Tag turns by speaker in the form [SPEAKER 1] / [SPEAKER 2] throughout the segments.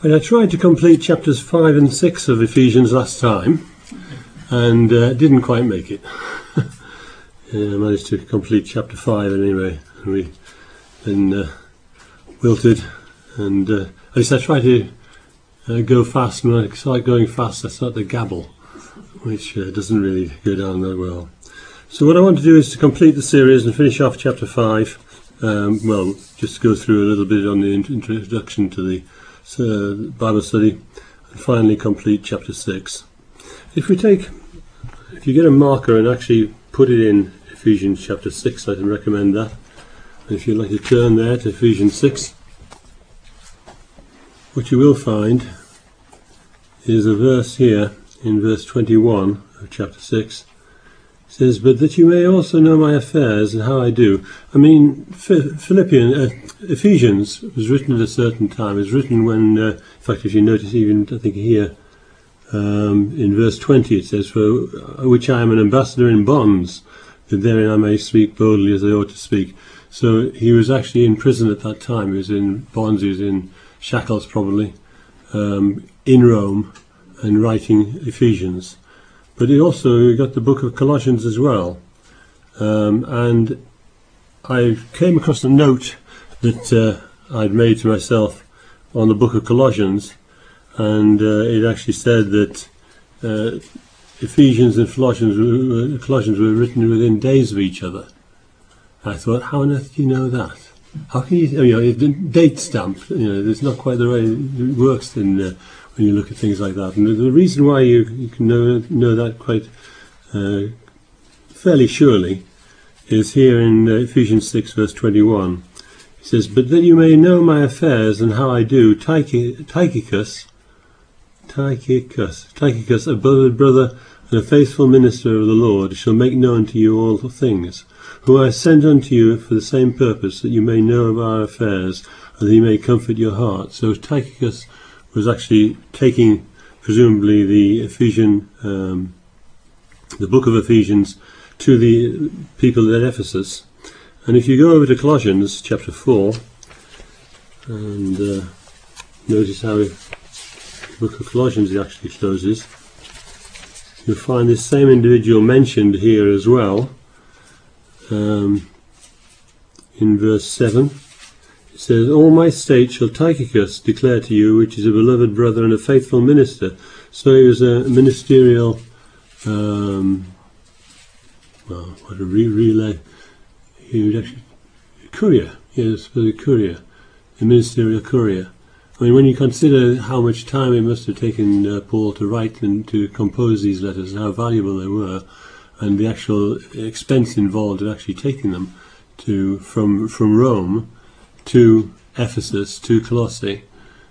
[SPEAKER 1] Well, I tried to complete chapters 5 and 6 of Ephesians last time and didn't quite make it. I managed to complete chapter 5 anyway, and we then wilted, and at least I tried to go fast, and when I start going fast I start to gabble, which doesn't really go down that well. So what I want to do is to complete the series and finish off chapter 5. Well, just go through a little bit on the introduction to the Bible study, and finally complete chapter 6. If you get a marker and actually put it in Ephesians chapter 6, I'd recommend that. And if you'd like to turn there to Ephesians 6, what you will find is a verse here in verse 21 of chapter 6. It says, "But that you may also know my affairs and how I do." I mean, Ephesians was written at a certain time. It was written when, in fact, if you notice, even I think here in verse 20, it says, "For which I am an ambassador in bonds, that therein I may speak boldly as I ought to speak." So he was actually in prison at that time. He was in bonds. He was in shackles, probably, in Rome, and writing Ephesians. But he also got the book of Colossians as well. And I came across a note that I'd made to myself on the book of Colossians, and it actually said that Ephesians and Colossians were written within days of each other. I thought, how on earth do you know that? How can you, date stamp, it's not quite the way it works when you look at things like that. And the reason why you can know that quite fairly surely is here in Ephesians 6 verse 21. It says, "But that you may know my affairs and how I do, Tychicus, a beloved brother and a faithful minister of the Lord, shall make known to you all things, who I sent unto you for the same purpose, that you may know of our affairs, and that he may comfort your heart." So Tychicus was actually taking, presumably, the book of Ephesians to the people at Ephesus. And if you go over to Colossians chapter 4, and notice how the book of Colossians actually closes, you'll find this same individual mentioned here as well. In verse 7, it says, "All my state shall Tychicus declare to you, which is a beloved brother and a faithful minister." So he was a ministerial, he would actually, courier, yes, a courier, a ministerial courier. I mean, when you consider how much time it must have taken Paul to write and to compose these letters, and how valuable they were, and the actual expense involved in actually taking them from Rome to Ephesus to Colossae,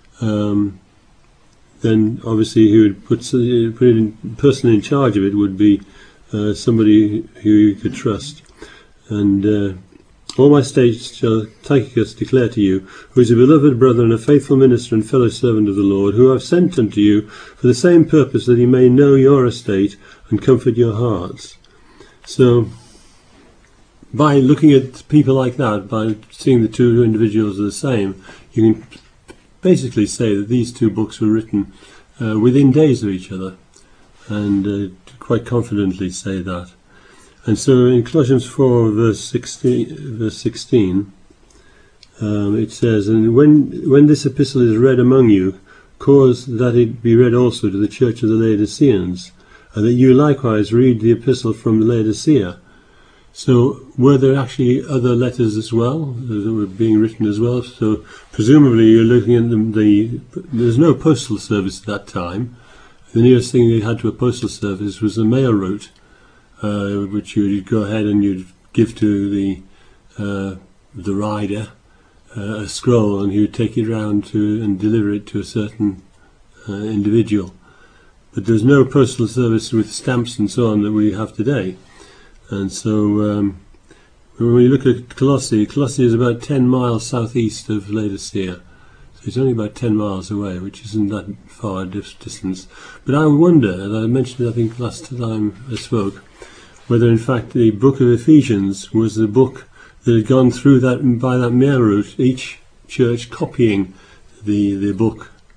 [SPEAKER 1] then obviously he would put it in, the person in charge of it would be somebody who you could trust. And "All my state shall Tychicus declare to you, who is a beloved brother and a faithful minister and fellow servant of the Lord, who I have sent unto you for the same purpose, that he may know your estate and comfort your hearts." So by looking at people like that, by seeing the two individuals are the same, you can basically say that these two books were written within days of each other, and quite confidently say that. And so in Colossians 4 verse 16, it says, "And when this epistle is read among you, cause that it be read also to the church of the Laodiceans, and that you likewise read the epistle from Laodicea." So were there actually other letters as well that were being written as well? So presumably you're looking at there's no postal service at that time. The nearest thing they had to a postal service was a mail route, which you would go ahead and you'd give to the rider a scroll, and he would take it round and deliver it to a certain individual. But there's no postal service with stamps and so on that we have today. And so when we look at Colossae is about 10 miles southeast of Laodicea. So it's only about 10 miles away, which isn't that far a distance. But I wonder, as I mentioned I think last time I spoke, whether in fact the book of Ephesians was the book that had gone through by that mail route, each church copying the book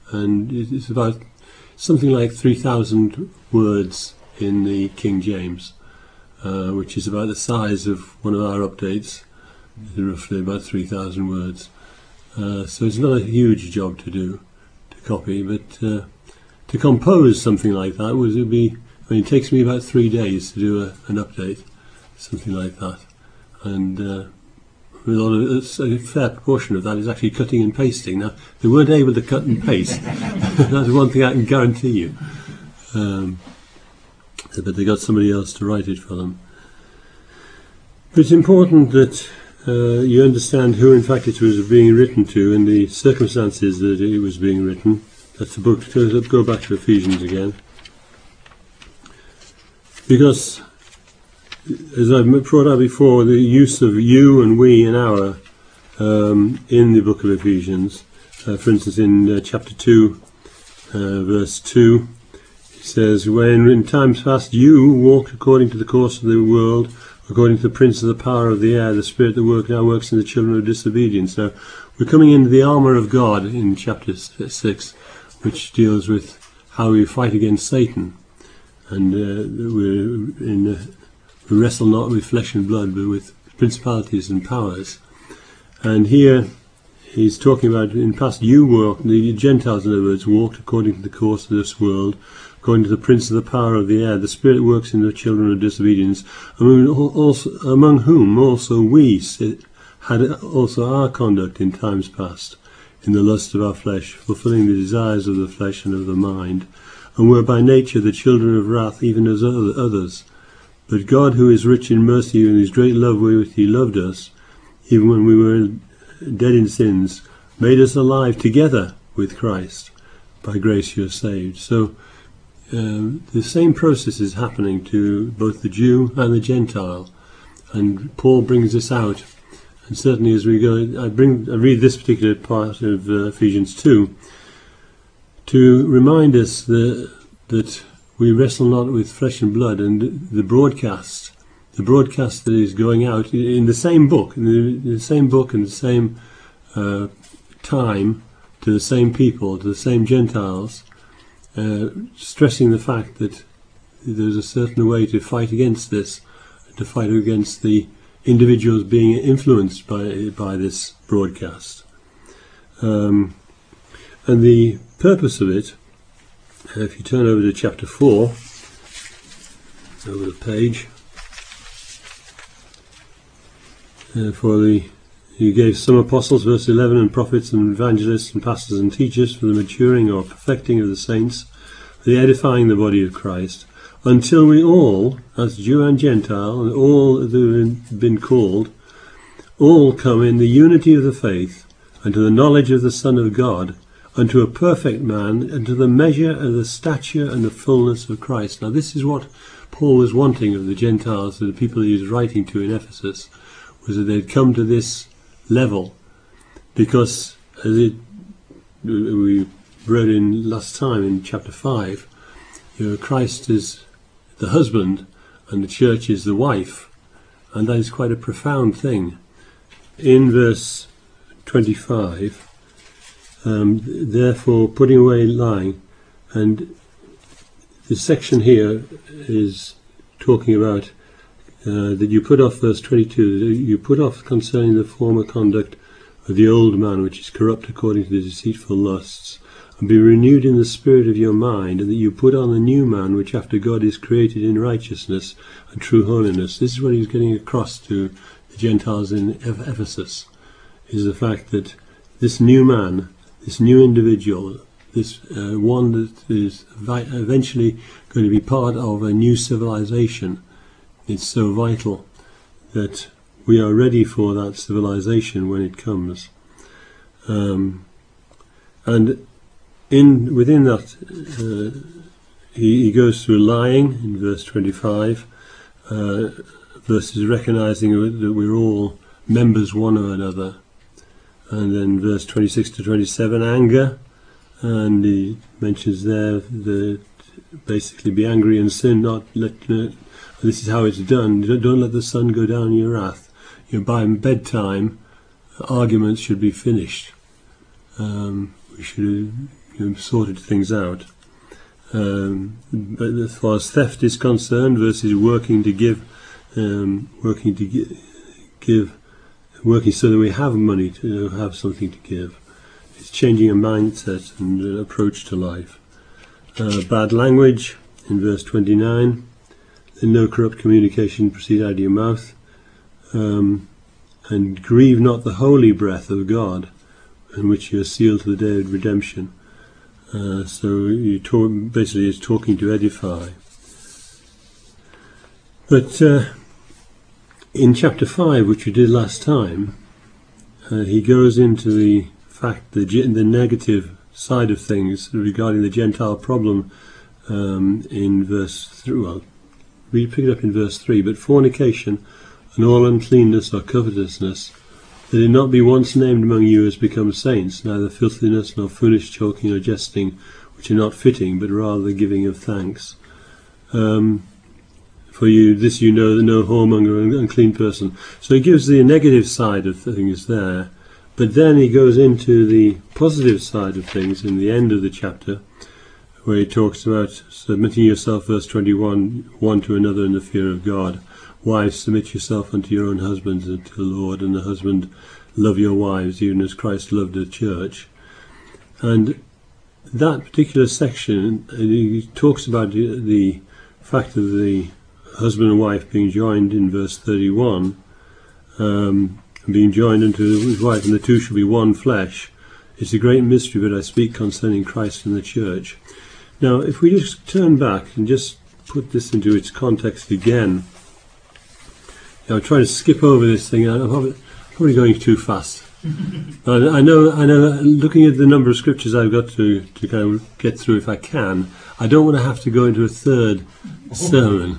[SPEAKER 1] and it's about something like 3,000 words in the King James, which is about the size of one of our updates, roughly about 3,000 words. So it's not a huge job to do, to copy, but to compose something like that it takes me about 3 days to do an update, something like that, and a fair proportion of that is actually cutting and pasting. Now, they weren't able to cut and paste. That's one thing I can guarantee you. But they got somebody else to write it for them. But it's important that you understand who in fact it was being written to and the circumstances that it was being written. That's the book. Go back to Ephesians again. Because, as I've brought out before, the use of you and we and our in the book of Ephesians, for instance in chapter 2, verse 2, it says, when in times past you walked according to the course of the world, according to the prince of the power of the air, the spirit that now works in the children of disobedience. Now, we're coming into the armour of God in chapter 6, which deals with how we fight against Satan. And we wrestle not with flesh and blood, but with principalities and powers. And here he's talking about, in past you walked, the Gentiles in other words, walked according to the course of this world, according to the prince of the power of the air, the spirit that works in the children of disobedience, among whom also we had also our conduct in times past, in the lust of our flesh, fulfilling the desires of the flesh and of the mind, and were by nature the children of wrath, even as others. But God, who is rich in mercy, and his great love wherewith he loved us, even when we were dead in sins, made us alive together with Christ. By grace you are saved. So the same process is happening to both the Jew and the Gentile, and Paul brings this out. And certainly as we go, I read this particular part of Ephesians 2 to remind us that we wrestle not with flesh and blood, and the broadcast that is going out in the same book, in the same book and the same time, to the same people, to the same Gentiles, stressing the fact that there's a certain way to fight against this, to fight against the individuals being influenced by this broadcast. And the purpose of it, if you turn over to chapter 4, over the page, he gave some apostles, verse 11, and prophets and evangelists and pastors and teachers for the maturing or perfecting of the saints, for the edifying the body of Christ, until we all, as Jew and Gentile, and all that have been called, all come in the unity of the faith, and to the knowledge of the Son of God, unto a perfect man, and to the measure of the stature and the fullness of Christ. Now this is what Paul was wanting of the Gentiles, the people he was writing to in Ephesus, was that they'd come to this level, because as we read in last time in chapter 5, Christ is the husband and the church is the wife, and that is quite a profound thing. In verse 25, therefore putting away lying, and the section here is talking about that you put off, verse 22, that you put off concerning the former conduct of the old man, which is corrupt according to the deceitful lusts, and be renewed in the spirit of your mind, and that you put on the new man, which after God is created in righteousness and true holiness. This is what he's getting across to the Gentiles in Ephesus, is the fact that this new man, this new individual, this one that is eventually going to be part of a new civilization, it's so vital that we are ready for that civilization when it comes. And within that, he goes through lying in verse 25, verses recognizing that we're all members one of another. And then verse 26 to 27, anger, and he mentions there that basically be angry and sin, not let. This is how it's done. Don't let the sun go down in your wrath. By bedtime, arguments should be finished. We should sorted things out. But as far as theft is concerned, versus working so that we have money to have something to give. It's changing a mindset and an approach to life. Bad language in verse 29. No corrupt communication proceed out of your mouth. And grieve not the holy breath of God, in which you are sealed to the day of redemption. So basically it's talking to edify. But in chapter 5, which we did last time, he goes into the fact, the negative side of things regarding the Gentile problem in verse 3. Well, we pick it up in verse 3. But fornication and all uncleanness or covetousness, that it not be once named among you as become saints, neither filthiness, nor foolish talking, or jesting, which are not fitting, but rather the giving of thanks. For this you know, that no whoremonger and unclean person. So he gives the negative side of things there, but then he goes into the positive side of things in the end of the chapter, where he talks about submitting yourself, verse 21, one to another in the fear of God. Wives, submit yourself unto your own husbands and to the Lord, and the husband, love your wives, even as Christ loved the church. And that particular section, he talks about the fact of the husband and wife being joined in verse 31, being joined unto his wife, and the two shall be one flesh. It's a great mystery, but I speak concerning Christ and the church. Now, if we just turn back and just put this into its context again, I'm trying to skip over this thing. I'm probably going too fast. I know. Looking at the number of scriptures I've got to kind of get through, if I can, I don't want to have to go into a third sermon.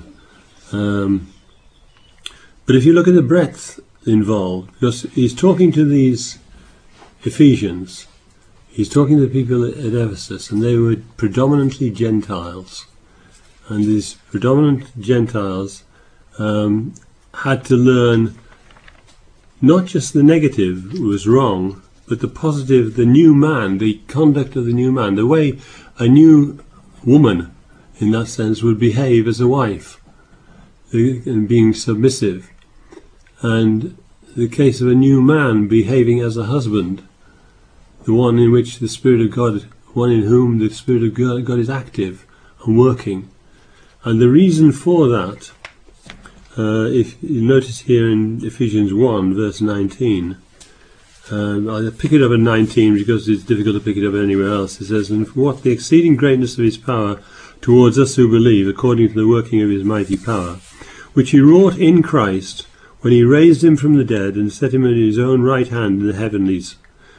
[SPEAKER 1] But if you look at the breadth involved, because he's talking to these Ephesians, he's talking to the people at Ephesus, and they were predominantly Gentiles, and these predominant Gentiles had to learn not just the negative was wrong, but the positive, the new man, the conduct of the new man, the way a new woman, in that sense, would behave as a wife, and being submissive, and the case of a new man behaving as a husband, the one in which the Spirit of God, one in whom the Spirit of God is active and working. And the reason for that, if you notice here in Ephesians 1, verse 19, I'll pick it up at 19 because it's difficult to pick it up anywhere else. It says, "And for what the exceeding greatness of his power towards us who believe, according to the working of his mighty power, which he wrought in Christ, when he raised him from the dead and set him at his own right hand in the heavenlies."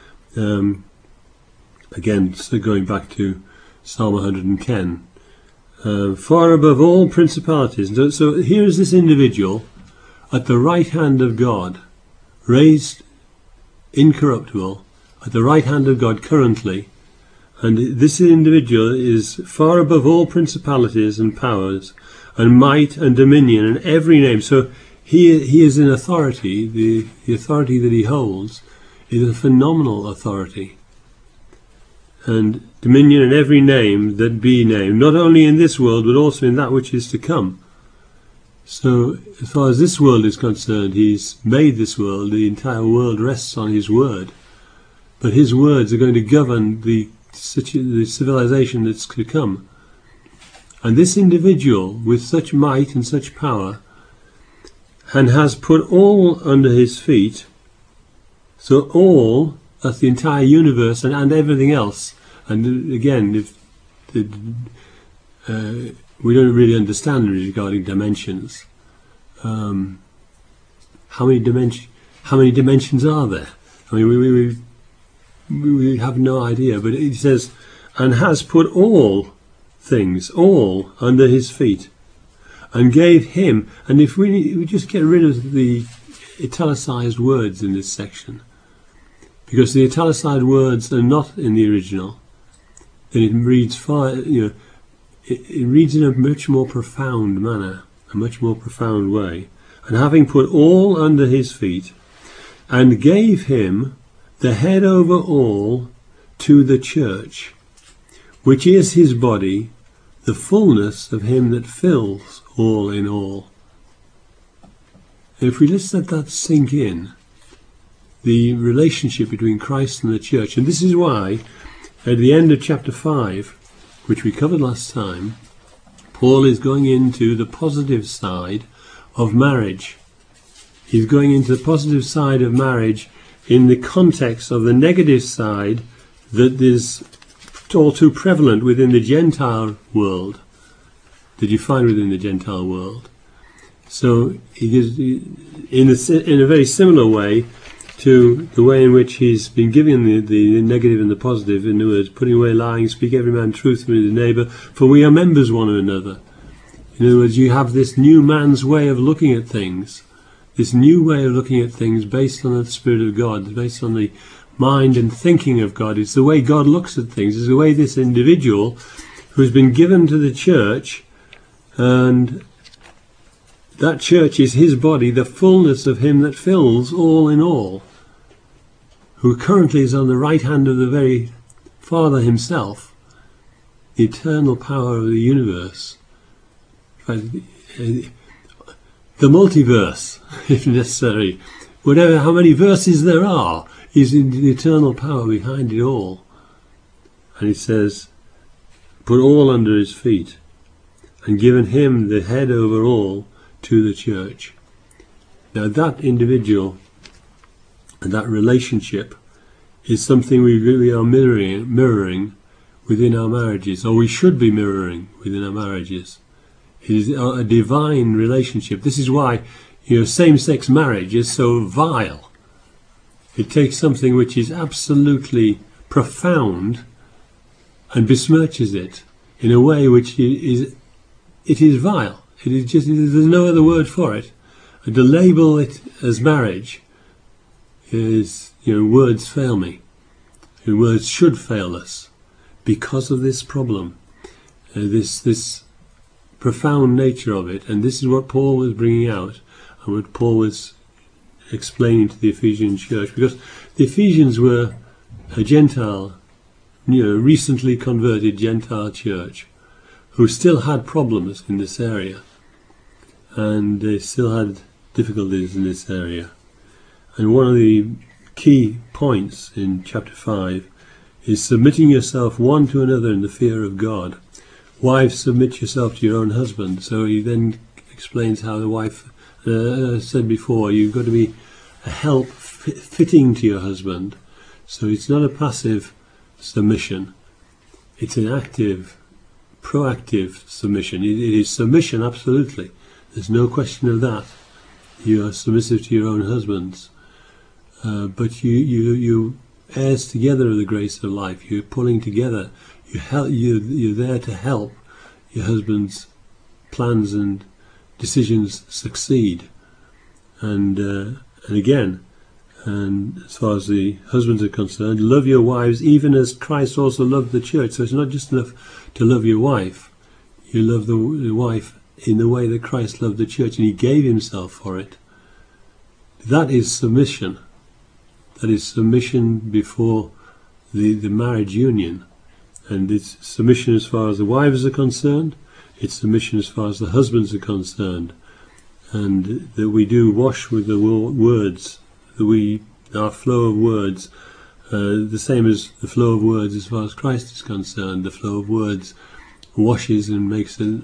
[SPEAKER 1] Again, so going back to Psalm 110. Far above all principalities. So here is this individual at the right hand of God, raised incorruptible, at the right hand of God currently, and this individual is far above all principalities and powers and might and dominion and every name. So he is in authority. The authority that he holds is a phenomenal authority. And dominion in every name that be named, not only in this world, but also in that which is to come. So, as far as this world is concerned, he's made this world, the entire world rests on his word. But his words are going to govern the civilization that's to come. And this individual, with such might and such power, and has put all under his feet, so all, that's the entire universe and everything else. And again, we don't really understand regarding dimensions. How many dimensions are there? I mean, we have no idea. But it says, and has put all things, all, under his feet, and gave him. And if we just get rid of the italicized words in this section, because the italicized words are not in the original, then it reads it reads in a much more profound manner, a much more profound way. And having put all under his feet, and gave him the head over all to the church. which is his body, the fullness of him that fills all in all. If we just let that sink in, the relationship between Christ and the church, and this is why at the end of chapter 5, which we covered last time, Paul is going into the positive side of marriage. He's going into the positive side of marriage in the context of the negative side that is all too prevalent within the Gentile world, that you find within the Gentile world. So he gives, in a very similar way to the way in which he's been giving the negative and the positive, in other words, putting away lying, speak every man truth with his neighbour, for we are members one of another. In other words, you have this new man's way of looking at things, this new way of looking at things based on the Spirit of God, based on the mind and thinking of God. It's the way God looks at things. It's the way this individual who's been given to the church, and that church is his body, the fullness of him that fills all in all, who currently is on the right hand of the very Father himself, the eternal power of the universe. The multiverse, if necessary, whatever, how many verses there are, is in the eternal power behind it all. And he says, put all under his feet, and given him the head over all to the church. Now that individual and that relationship is something we really are mirroring within our marriages, or we should be mirroring within our marriages. It is a divine relationship. This is why, same-sex marriage is so vile. It takes something which is absolutely profound and besmirches it in a way which is vile. It is just, there's no other word for it. And to label it as marriage is, words fail me. And words should fail us because of this problem, this profound nature of it. And this is what Paul was bringing out, and what Paul was explaining to the Ephesian church, because the Ephesians were a Gentile, recently converted Gentile church who still had problems in this area, and they still had difficulties in this area. And one of the key points in chapter 5 is submitting yourself one to another in the fear of God. Wives, submit yourself to your own husband. So he then explains how the wife, said before, you've got to be a help fitting to your husband. So it's not a passive submission. It's an active, proactive submission. It is submission, absolutely. There's no question of that. You are submissive to your own husbands. But you heirs together of the grace of life. You're pulling together. You're there to help your husband's plans and decisions succeed. And again, and as far as the husbands are concerned, love your wives even as Christ also loved the church. So it's not just enough to love your wife. You love the wife in the way that Christ loved the church, and he gave himself for it. That is submission. That is submission before the marriage union. And it's submission as far as the wives are concerned. It's submission as far as the husbands are concerned. And that we do wash with the words, our flow of words, the same as the flow of words as far as Christ is concerned. The flow of words washes and makes it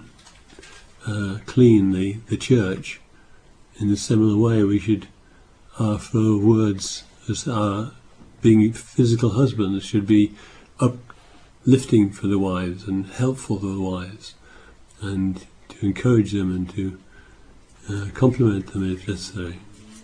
[SPEAKER 1] clean the church. In a similar way, we should, our flow of words as our being physical husbands should be uplifting for the wives and helpful to the wives, and to encourage them and to compliment them if necessary.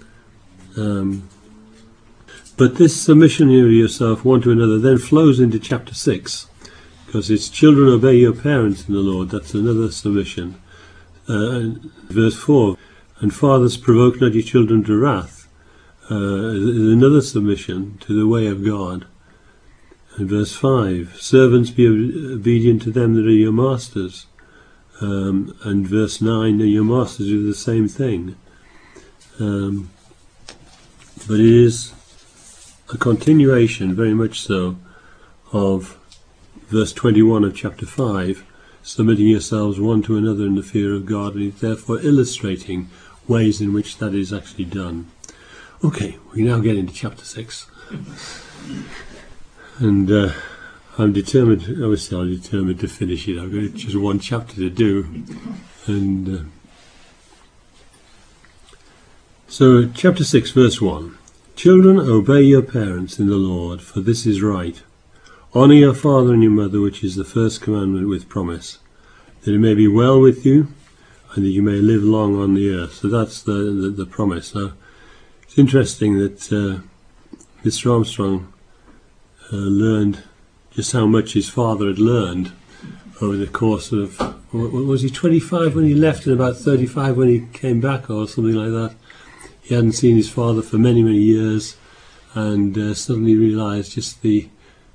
[SPEAKER 1] But this submission of yourself one to another then flows into chapter 6, because it's children obey your parents in the Lord. That's another submission. Verse 4, and fathers provoke not your children to wrath, is another submission to the way of God. And verse 5, servants be obedient to them that are your masters. And verse 9, your masters do the same thing. But it is a continuation, very much so, of verse 21 of chapter 5, submitting yourselves one to another in the fear of God, and therefore illustrating ways in which that is actually done. Okay, we now get into chapter 6. And I'm determined to finish it. I've got just one chapter to do. And so chapter 6, verse 1. Children, obey your parents in the Lord, for this is right. Honour your father and your mother, which is the first commandment with promise, that it may be well with you, and that you may live long on the earth. So that's the promise. Now, it's interesting that Mr. Armstrong learned just how much his father had learned over the course of, what was he, 25 when he left and about 35 when he came back, or something like that. He hadn't seen his father for many, many years, and suddenly realised just the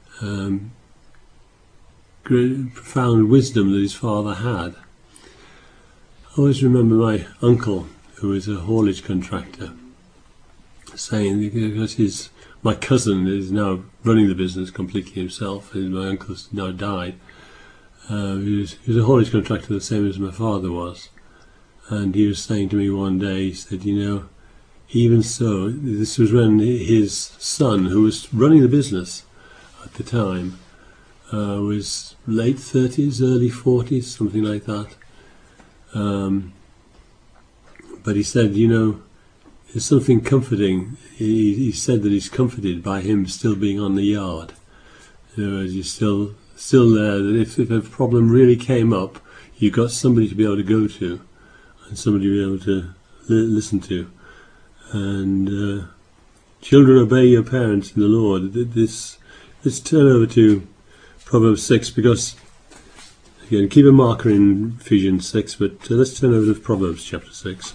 [SPEAKER 1] great, profound wisdom that his father had. I always remember my uncle, who was a haulage contractor, saying, because my cousin is now running the business completely himself, and my uncle's now died. He was a haulage contractor the same as my father was, and he was saying to me one day, he said, even so, this was when his son, who was running the business at the time, was late 30s, early 40s, something like that. But he said, there's something comforting. He said that he's comforted by him still being on the yard. He's still there, that if a problem really came up, you've got somebody to be able to go to, and somebody to be able to listen to. And children, obey your parents in the Lord. Let's turn over to Proverbs 6, because, again, keep a marker in Ephesians 6, but let's turn over to Proverbs chapter 6.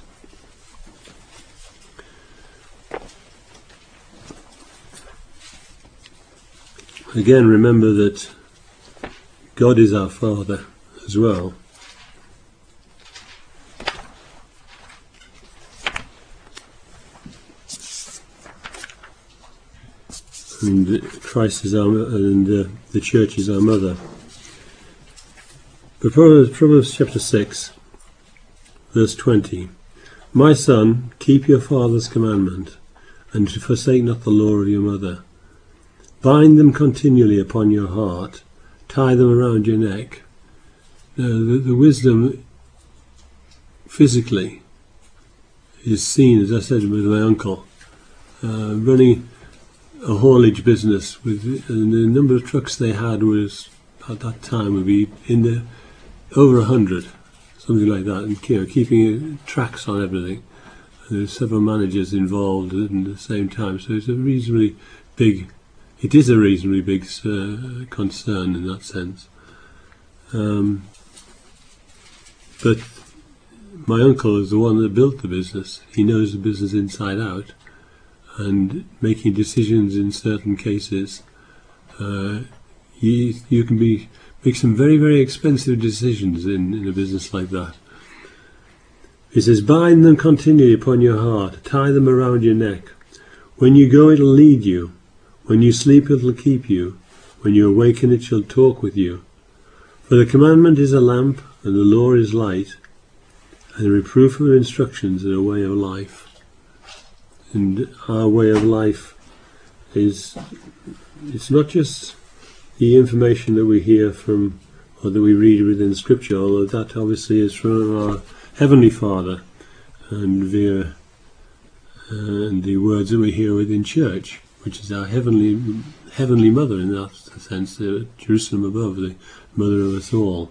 [SPEAKER 1] Again, remember that God is our Father as well. And Christ is the Church is our mother. But Proverbs chapter 6, verse 20. My son, keep your father's commandment, and forsake not the law of your mother. Bind them continually upon your heart, tie them around your neck. Now, the wisdom physically is seen, as I said, with my uncle, running a haulage business, and the number of trucks they had was, at that time, would be over 100, something like that, and keeping tracks on everything. And there's several managers involved at the same time, so it's a reasonably big concern in that sense. But my uncle is the one that built the business. He knows the business inside out, and making decisions in certain cases, you can make some very, very expensive decisions in a business like that. He says, bind them continually upon your heart, tie them around your neck. When you go, it'll lead you. When you sleep, it'll keep you. When you awaken, it shall talk with you. For the commandment is a lamp, and the law is light, and the reproof of instructions is a way of life. And our way of life it's not just the information that we hear from, or that we read within Scripture, although that obviously is from our Heavenly Father, and via and the words that we hear within church, which is our heavenly mother in that sense, Jerusalem above, the mother of us all.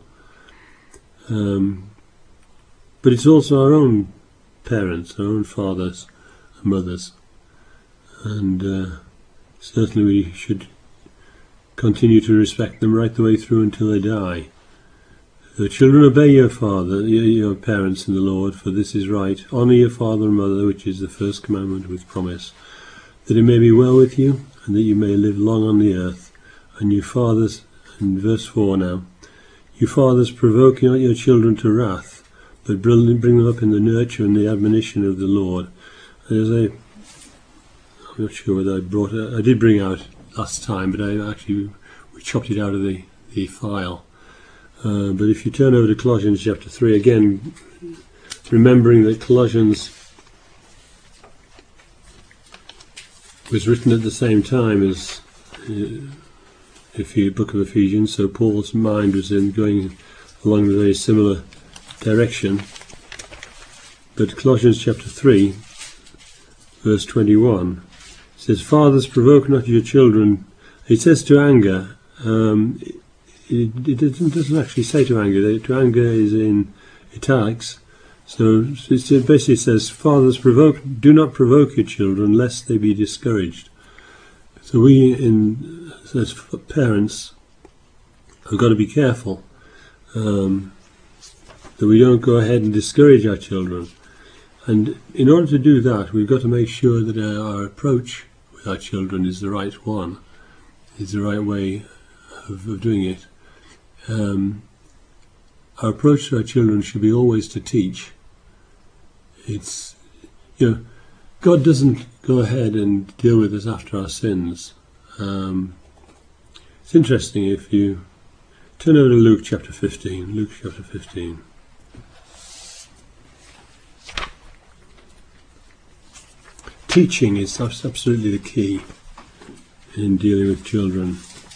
[SPEAKER 1] But it's also our own parents, our own fathers and mothers, and certainly we should continue to respect them right the way through until they die. The children, obey your parents in the Lord, for this is right. Honour your father and mother, which is the first commandment with promise, that it may be well with you, and that you may live long on the earth. And you fathers, in verse 4 now, you fathers, provoke not your children to wrath, but bring them up in the nurture and the admonition of the Lord. I'm not sure whether I did bring out last time, but we chopped it out of the the file. But if you turn over to Colossians chapter 3, again, remembering that Colossians was written at the same time as the book of Ephesians, so Paul's mind was going along a very similar direction. But Colossians chapter 3, verse 21, says, "Fathers, provoke not your children." It says to anger. It doesn't actually say to anger. To anger is in italics. So it basically says, "Fathers, do not provoke your children, lest they be discouraged." So we, as parents, have got to be careful that we don't go ahead and discourage our children. And in order to do that, we've got to make sure that our approach with our children is the right one, is the right way of doing it. Our approach to our children should be always to teach. It's, God doesn't go ahead and deal with us after our sins. It's interesting if you turn over to Luke chapter 15. Luke chapter 15. Teaching is absolutely the key in dealing with children.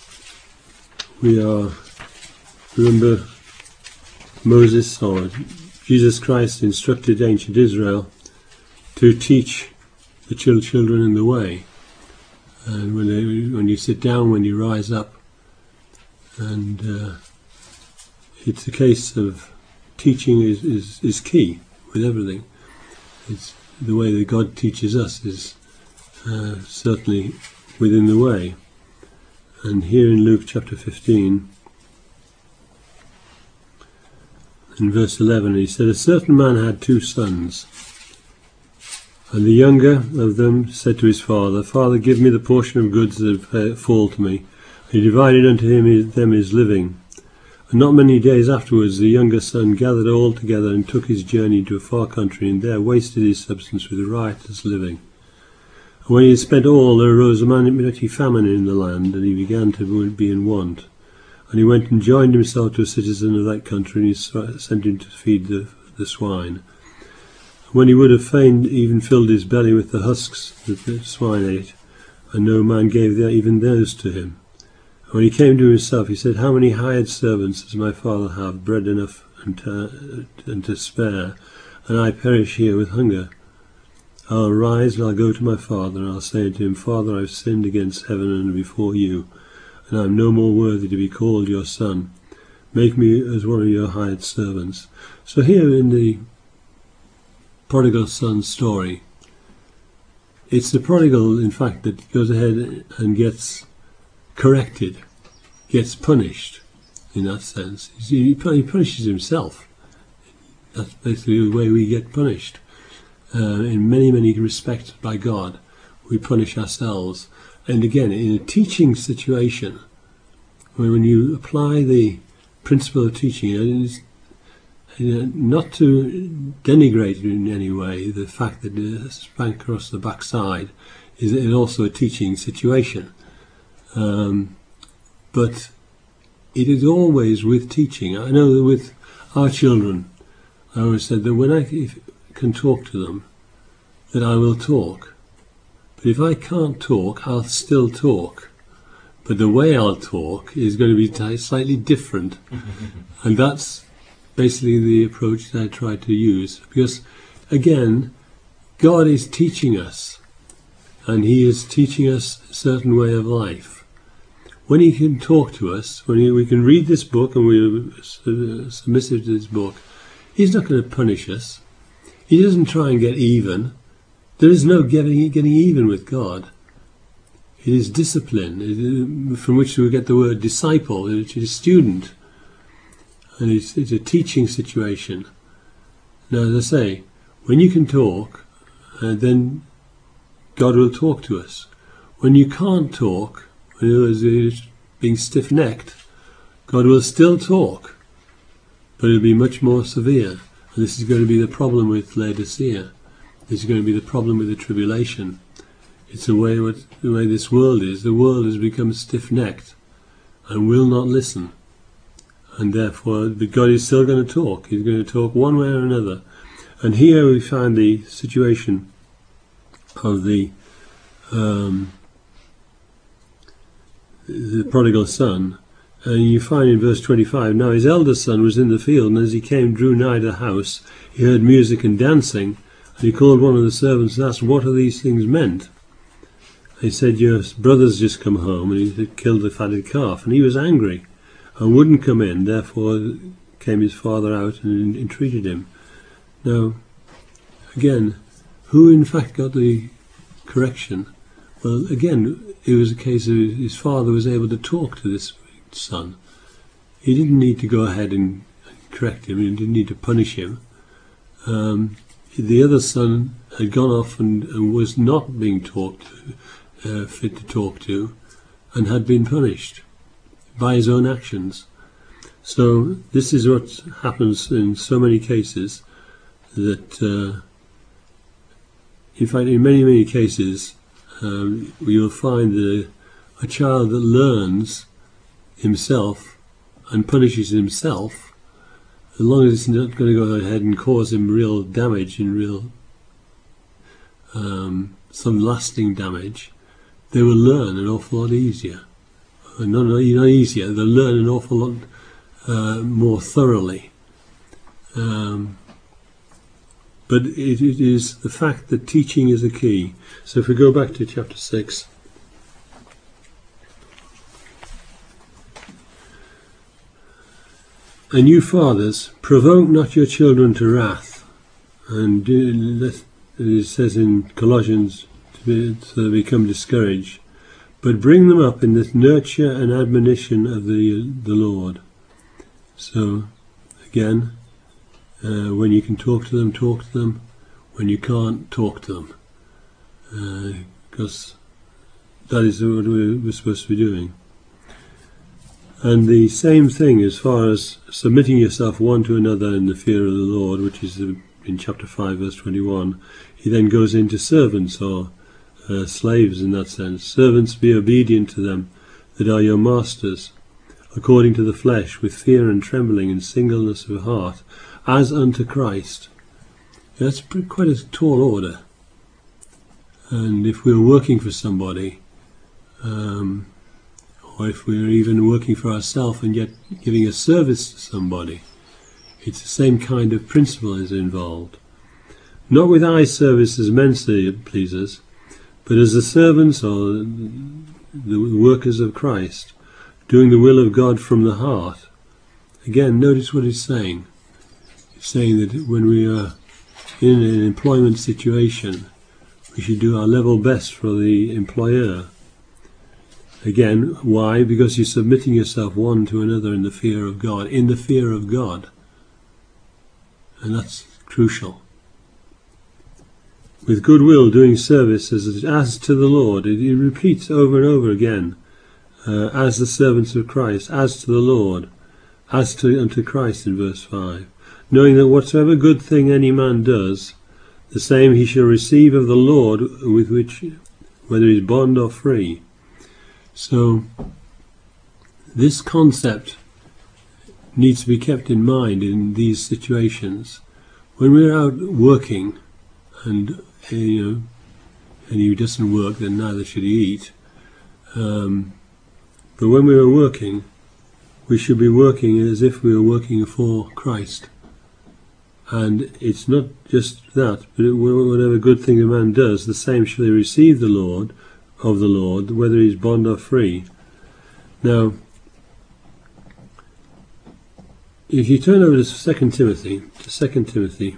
[SPEAKER 1] Remember Moses, or Jesus Christ, instructed ancient Israel to teach the children in the way. And when you sit down, when you rise up, and it's a case of teaching is key with everything. It's the way that God teaches us is certainly within the way. And here in Luke chapter 15, in verse 11, he said, "A certain man had 2 sons, and the younger of them said to his father, 'Father, give me the portion of goods that fall to me.' And he divided unto them his living. And not many days afterwards the younger son gathered all together and took his journey into a far country, and there wasted his substance with riotous living. And when he had spent all, there arose a mighty famine in the land, and he began to be in want. And he went and joined himself to a citizen of that country, and he sent him to feed the swine. When he would have fain even filled his belly with the husks that the swine ate, and no man gave even those to him. And when he came to himself, he said, 'How many hired servants does my father have, bread enough and to spare, and I perish here with hunger? I'll rise and I'll go to my father, and I'll say unto him, Father, I've sinned against heaven and before you, and I am no more worthy to be called your son. Make me as one of your hired servants.'" So here in the prodigal son story, it's the prodigal, in fact, that goes ahead and gets corrected, gets punished, in that sense. He punishes himself. That's basically the way we get punished. In many, many respects by God, we punish ourselves. And again, in a teaching situation, when you apply the principle of teaching, not to denigrate in any way the fact that a spank across the backside is also a teaching situation. But it is always with teaching. I know that with our children, I always said that when I can talk to them, that I will talk. But if I can't talk, I'll still talk. But the way I'll talk is going to be slightly different. And that's basically the approach that I try to use. Because, again, God is teaching us. And He is teaching us a certain way of life. When He can talk to us, when we can read this book and we're submissive to this book, He's not going to punish us. He doesn't try and get even. There is no getting even with God. It is discipline, from which we get the word disciple, which is student. And it's a teaching situation. Now, as I say, when you can talk, then God will talk to us. When you can't talk, when you're being stiff-necked, God will still talk, but it'll be much more severe. And this is going to be the problem with Laodicea. This is going to be the problem with the tribulation. It's the way this world is. The world has become stiff-necked and will not listen. and therefore God is still going to talk. He's going to talk one way or another. And here we find the situation of the prodigal son. And you find in verse 25, now his eldest son was in the field, and as he came, drew nigh to the house, he heard music and dancing, and he called one of the servants and asked, what are these things meant? He said, your brother's just come home, and he had killed the fatted calf. And he was angry, and wouldn't come in. Therefore came his father out and entreated him. Now, again, who in fact got the correction? Well, again, it was a case of his father was able to talk to this son. He didn't need to go ahead and correct him. He didn't need to punish him. The other son had gone off and was not being talked to, fit to talk to, and had been punished by his own actions. So this is what happens in so many cases, that in fact in many cases you'll find a child that learns himself and punishes himself, as long as it's not going to go ahead and cause him real damage and real some lasting damage, they will learn an awful lot easier. Not easier, they'll learn an awful lot more thoroughly. But it is the fact that teaching is the key. So if we go back to chapter 6, and you fathers, provoke not your children to wrath. And it says in Colossians, so they become discouraged. But bring them up in the nurture and admonition of the Lord. So, again, when you can talk to them, talk to them. When you can't, talk to them. Because that is what we're supposed to be doing. And the same thing as far as submitting yourself one to another in the fear of the Lord, which is in chapter 5, verse 21. He then goes into servants, or slaves in that sense. Servants, be obedient to them that are your masters, according to the flesh, with fear and trembling and singleness of heart, as unto Christ. That's quite a tall order. And if we're working for somebody, or if we're even working for ourselves and yet giving a service to somebody, it's the same kind of principle is involved. Not with eye service as men please us, but as the servants or the workers of Christ, doing the will of God from the heart. Again, notice what it's saying. It's saying that when we are in an employment situation, we should do our level best for the employer. Again, why? Because you're submitting yourself one to another in the fear of God. In the fear of God. And that's crucial. With goodwill, doing service as to the Lord. It repeats over and over again. As the servants of Christ, as to the Lord, as to unto Christ in verse 5. Knowing that whatsoever good thing any man does, the same he shall receive of the Lord, with which, whether he is bond or free. So, this concept needs to be kept in mind in these situations. When we're out working, and and he doesn't work, then neither should he eat. But when we are working, we should be working as if we were working for Christ. And it's not just that, but whatever good thing a man does, the same shall he receive of the Lord, whether he's bond or free. Now, if you turn over to 2 Timothy,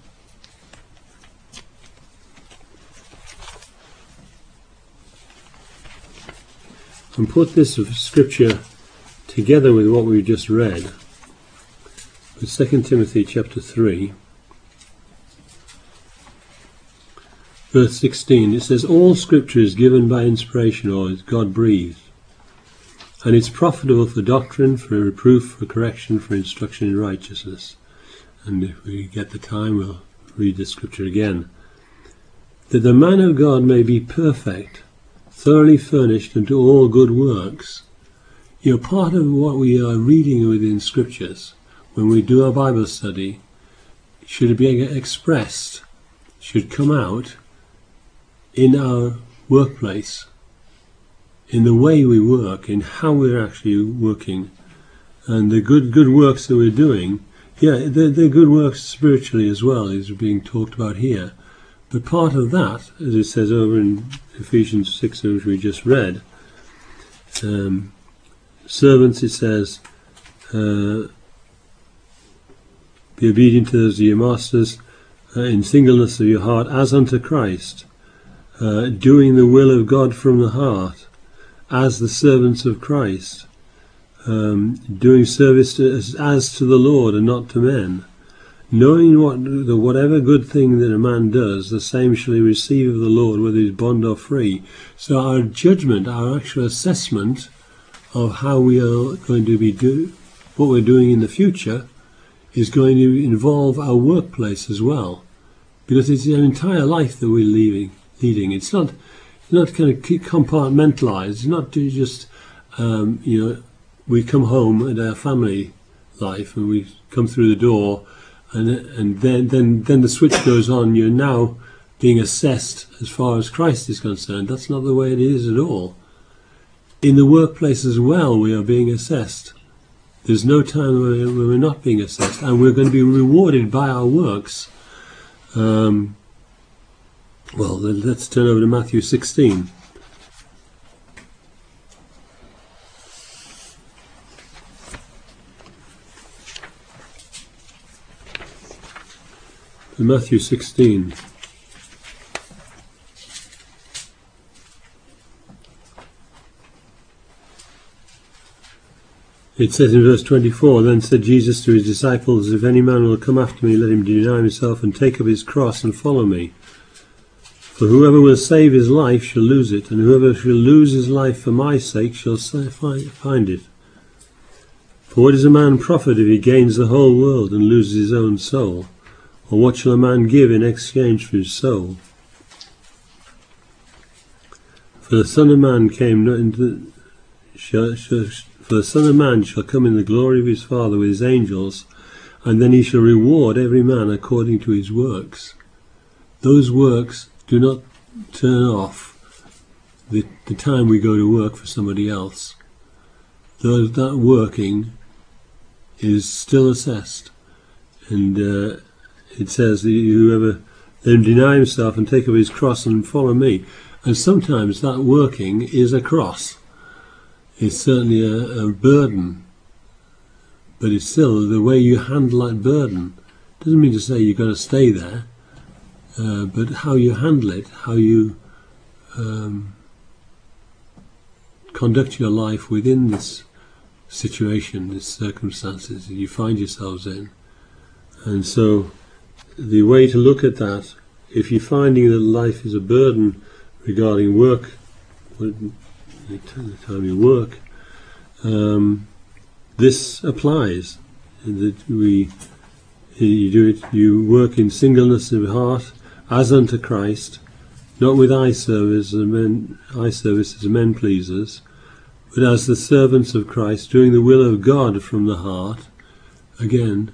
[SPEAKER 1] and put this scripture together with what we just read, with 2 Timothy chapter 3, verse 16, it says, all scripture is given by inspiration, or is God-breathed, and it's profitable for doctrine, for reproof, for correction, for instruction in righteousness. And if we get the time, we'll read the scripture again. That the man of God may be perfect, thoroughly furnished unto all good works. part of what we are reading within Scriptures, when we do our Bible study, should be expressed, should come out in our workplace, in the way we work, in how we're actually working, and the good works that we're doing. They're good works spiritually as well, is being talked about here. But part of that, as it says over in Ephesians 6, which we just read, servants, it says, be obedient to those of your masters in singleness of your heart, as unto Christ, doing the will of God from the heart, as the servants of Christ, doing service as to the Lord and not to men, knowing whatever good thing that a man does, the same shall he receive of the Lord, whether he's bond or free. So our judgment, our actual assessment of how we are going to be what we're doing in the future, is going to involve our workplace as well, because it's an entire life that we're leading. It's not kind of compartmentalized. It's not just we come home at our family life and we come through the door, and then the switch goes on. You're now being assessed as far as Christ is concerned. That's not the way it is at all. In the workplace as well, we are being assessed. There's no time when we're not being assessed, and we're going to be rewarded by our works. Well, let's turn over to Matthew 16. Matthew 16. It says in verse 24, Then said Jesus to his disciples, If any man will come after me, let him deny himself and take up his cross and follow me. For whoever will save his life shall lose it, and whoever shall lose his life for my sake shall find it. For what is a man profit if he gains the whole world and loses his own soul? Or what shall a man give in exchange for his soul? For the Son of Man shall come in the glory of his Father with his angels, and then he shall reward every man according to his works. Those works do not turn off the time we go to work for somebody else. That working is still assessed. And it says, whoever then deny himself and take up his cross and follow me. And sometimes that working is a cross. It's certainly a burden, but it's still the way you handle that burden. Doesn't mean to say you've got to stay there, but how you handle it, how you conduct your life within this situation, these circumstances that you find yourselves in. And so the way to look at that, if you're finding that life is a burden regarding work, the time you work, this applies. That you work in singleness of heart, as unto Christ, not with eye service as men pleasers, but as the servants of Christ, doing the will of God from the heart. Again,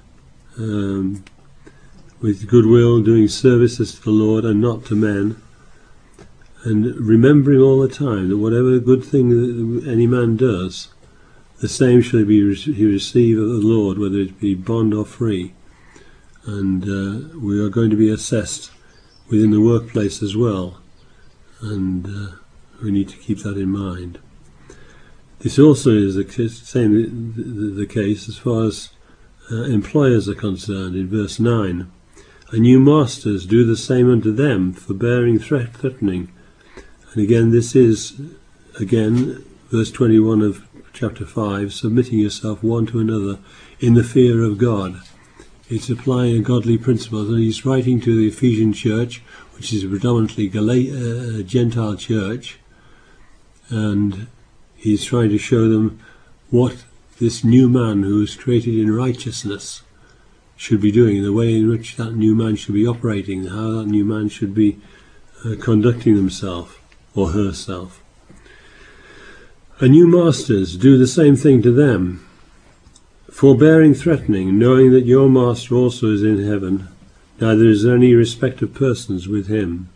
[SPEAKER 1] with goodwill, doing services to the Lord and not to men, and remembering all the time that whatever good thing that any man does, the same shall he receive of the Lord, whether it be bond or free. And we are going to be assessed within the workplace as well, and we need to keep that in mind. This also is the case as far as employers are concerned. In verse 9, And you masters, do the same unto them, forbearing threatening. And again, this is, verse 21 of chapter 5, submitting yourself one to another in the fear of God. It's applying a godly principle. And he's writing to the Ephesian church, which is a predominantly Gentile church, and he's trying to show them what this new man who is created in righteousness should be doing, the way in which that new man should be operating, how that new man should be conducting himself or herself. And you masters, do the same thing to them, forbearing threatening, knowing that your master also is in heaven, neither is there any respect of persons with him.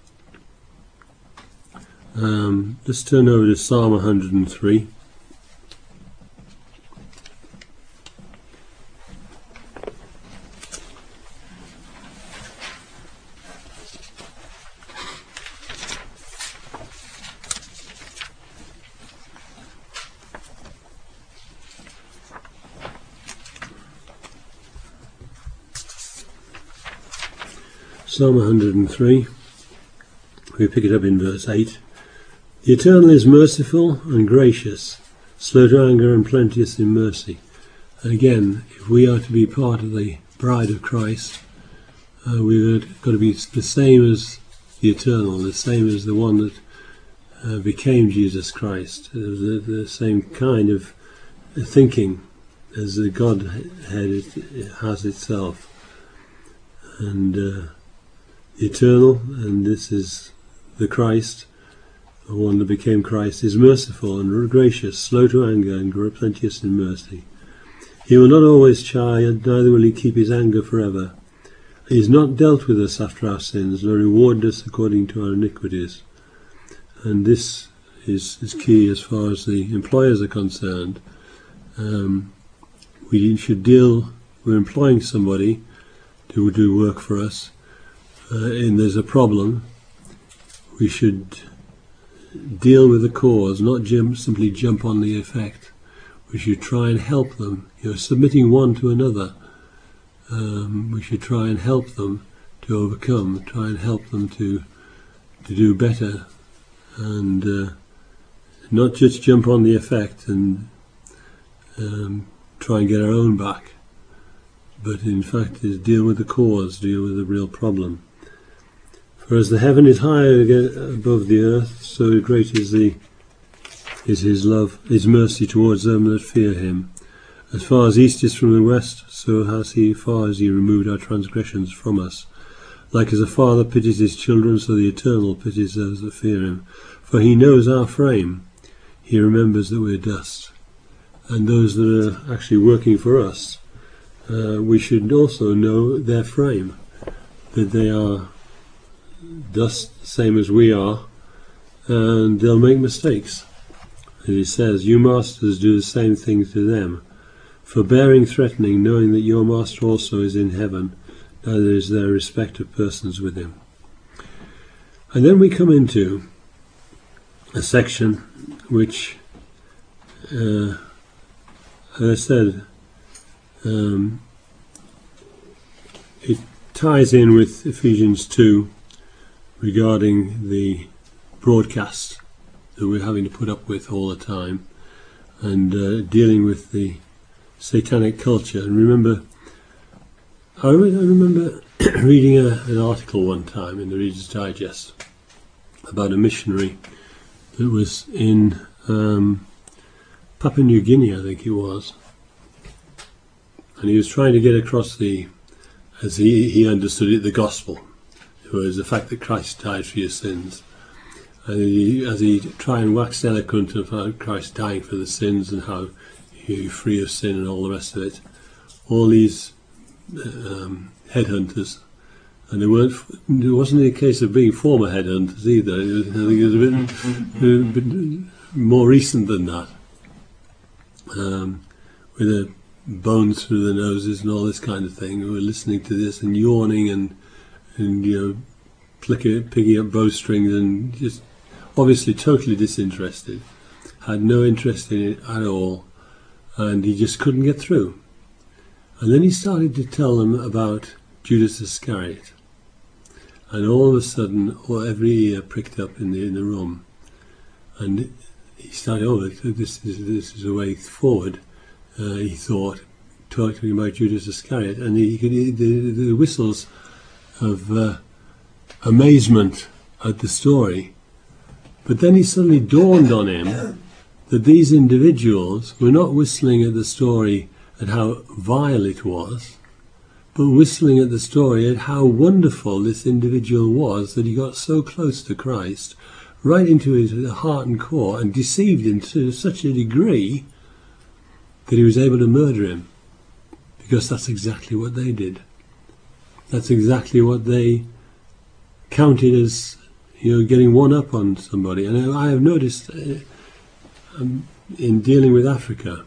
[SPEAKER 1] Let's turn over to Psalm 103. Psalm 103, we pick it up in verse 8. The Eternal is merciful and gracious, slow to anger and plenteous in mercy. And again, if we are to be part of the bride of Christ, we've got to be the same as the Eternal, the same as the one that became Jesus Christ, the same kind of thinking as the Godhead has itself. And the Eternal, and this is the Christ, the one that became Christ, is merciful and gracious, slow to anger and plenteous in mercy. He will not always chide, neither will he keep his anger forever. He has not dealt with us after our sins, nor rewarded us according to our iniquities. And this is key as far as the employers are concerned. We should deal, we're employing somebody to do work for us, and there's a problem, we should deal with the cause, not simply jump on the effect. We should try and help them, submitting one to another. We should try and help them to overcome, try and help them to do better, and not just jump on the effect and try and get our own back, but in fact is deal with the cause, deal with the real problem. For as the heaven is higher above the earth, so great is his love, his mercy towards them that fear him. As far as east is from the west, so has he removed our transgressions from us. Like as a father pities his children, so the Eternal pities those that fear him. For he knows our frame, he remembers that we're dust. And those that are actually working for us, we should also know their frame, that they are dust, same as we are, and they'll make mistakes. And he says, you masters, do the same thing to them, forbearing threatening, knowing that your master also is in heaven, neither is there respect of persons with him. And then we come into a section which, as I said, it ties in with Ephesians 2 regarding the broadcast that we're having to put up with all the time, and dealing with the satanic culture. And I remember reading an article one time in the Reader's Digest about a missionary that was in Papua New Guinea, I think it was, and he was trying to get across as he understood it, the gospel. It was the fact that Christ died for your sins. And as he tried and waxed eloquent about Christ dying for the sins and how you're free of sin and all the rest of it, all these headhunters, and it wasn't a case of being former headhunters either. I think it was a bit more recent than that, with the bones through the noses and all this kind of thing. We were listening to this and yawning and picking up bowstrings and just obviously totally disinterested, had no interest in it at all, and he just couldn't get through. And then he started to tell them about Judas Iscariot, and all of a sudden, every ear pricked up in the room, and he started, this is a way forward, he thought, talking about Judas Iscariot, and he could hear the whistles of amazement at the story. But then it suddenly dawned on him that these individuals were not whistling at the story at how vile it was, but whistling at the story at how wonderful this individual was, that he got so close to Christ right into his heart and core and deceived him to such a degree that he was able to murder him, because that's exactly what they did. That's exactly what they counted as, getting one up on somebody. And I have noticed in dealing with Africa,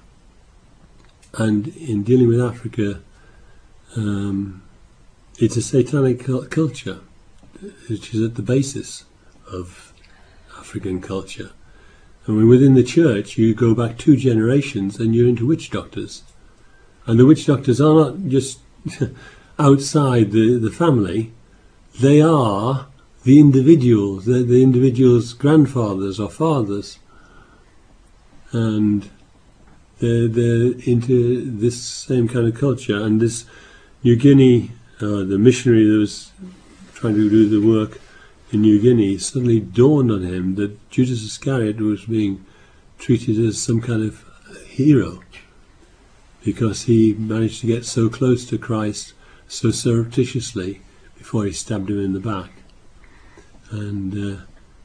[SPEAKER 1] it's a satanic culture, which is at the basis of African culture. And within the church, you go back 2 generations and you're into witch doctors. And the witch doctors are not just outside the family, they are the individuals, the individual's grandfathers or fathers. And they're into this same kind of culture. And this New Guinea, the missionary that was trying to do the work in New Guinea, suddenly dawned on him that Judas Iscariot was being treated as some kind of hero, because he managed to get so close to Christ so surreptitiously before he stabbed him in the back. And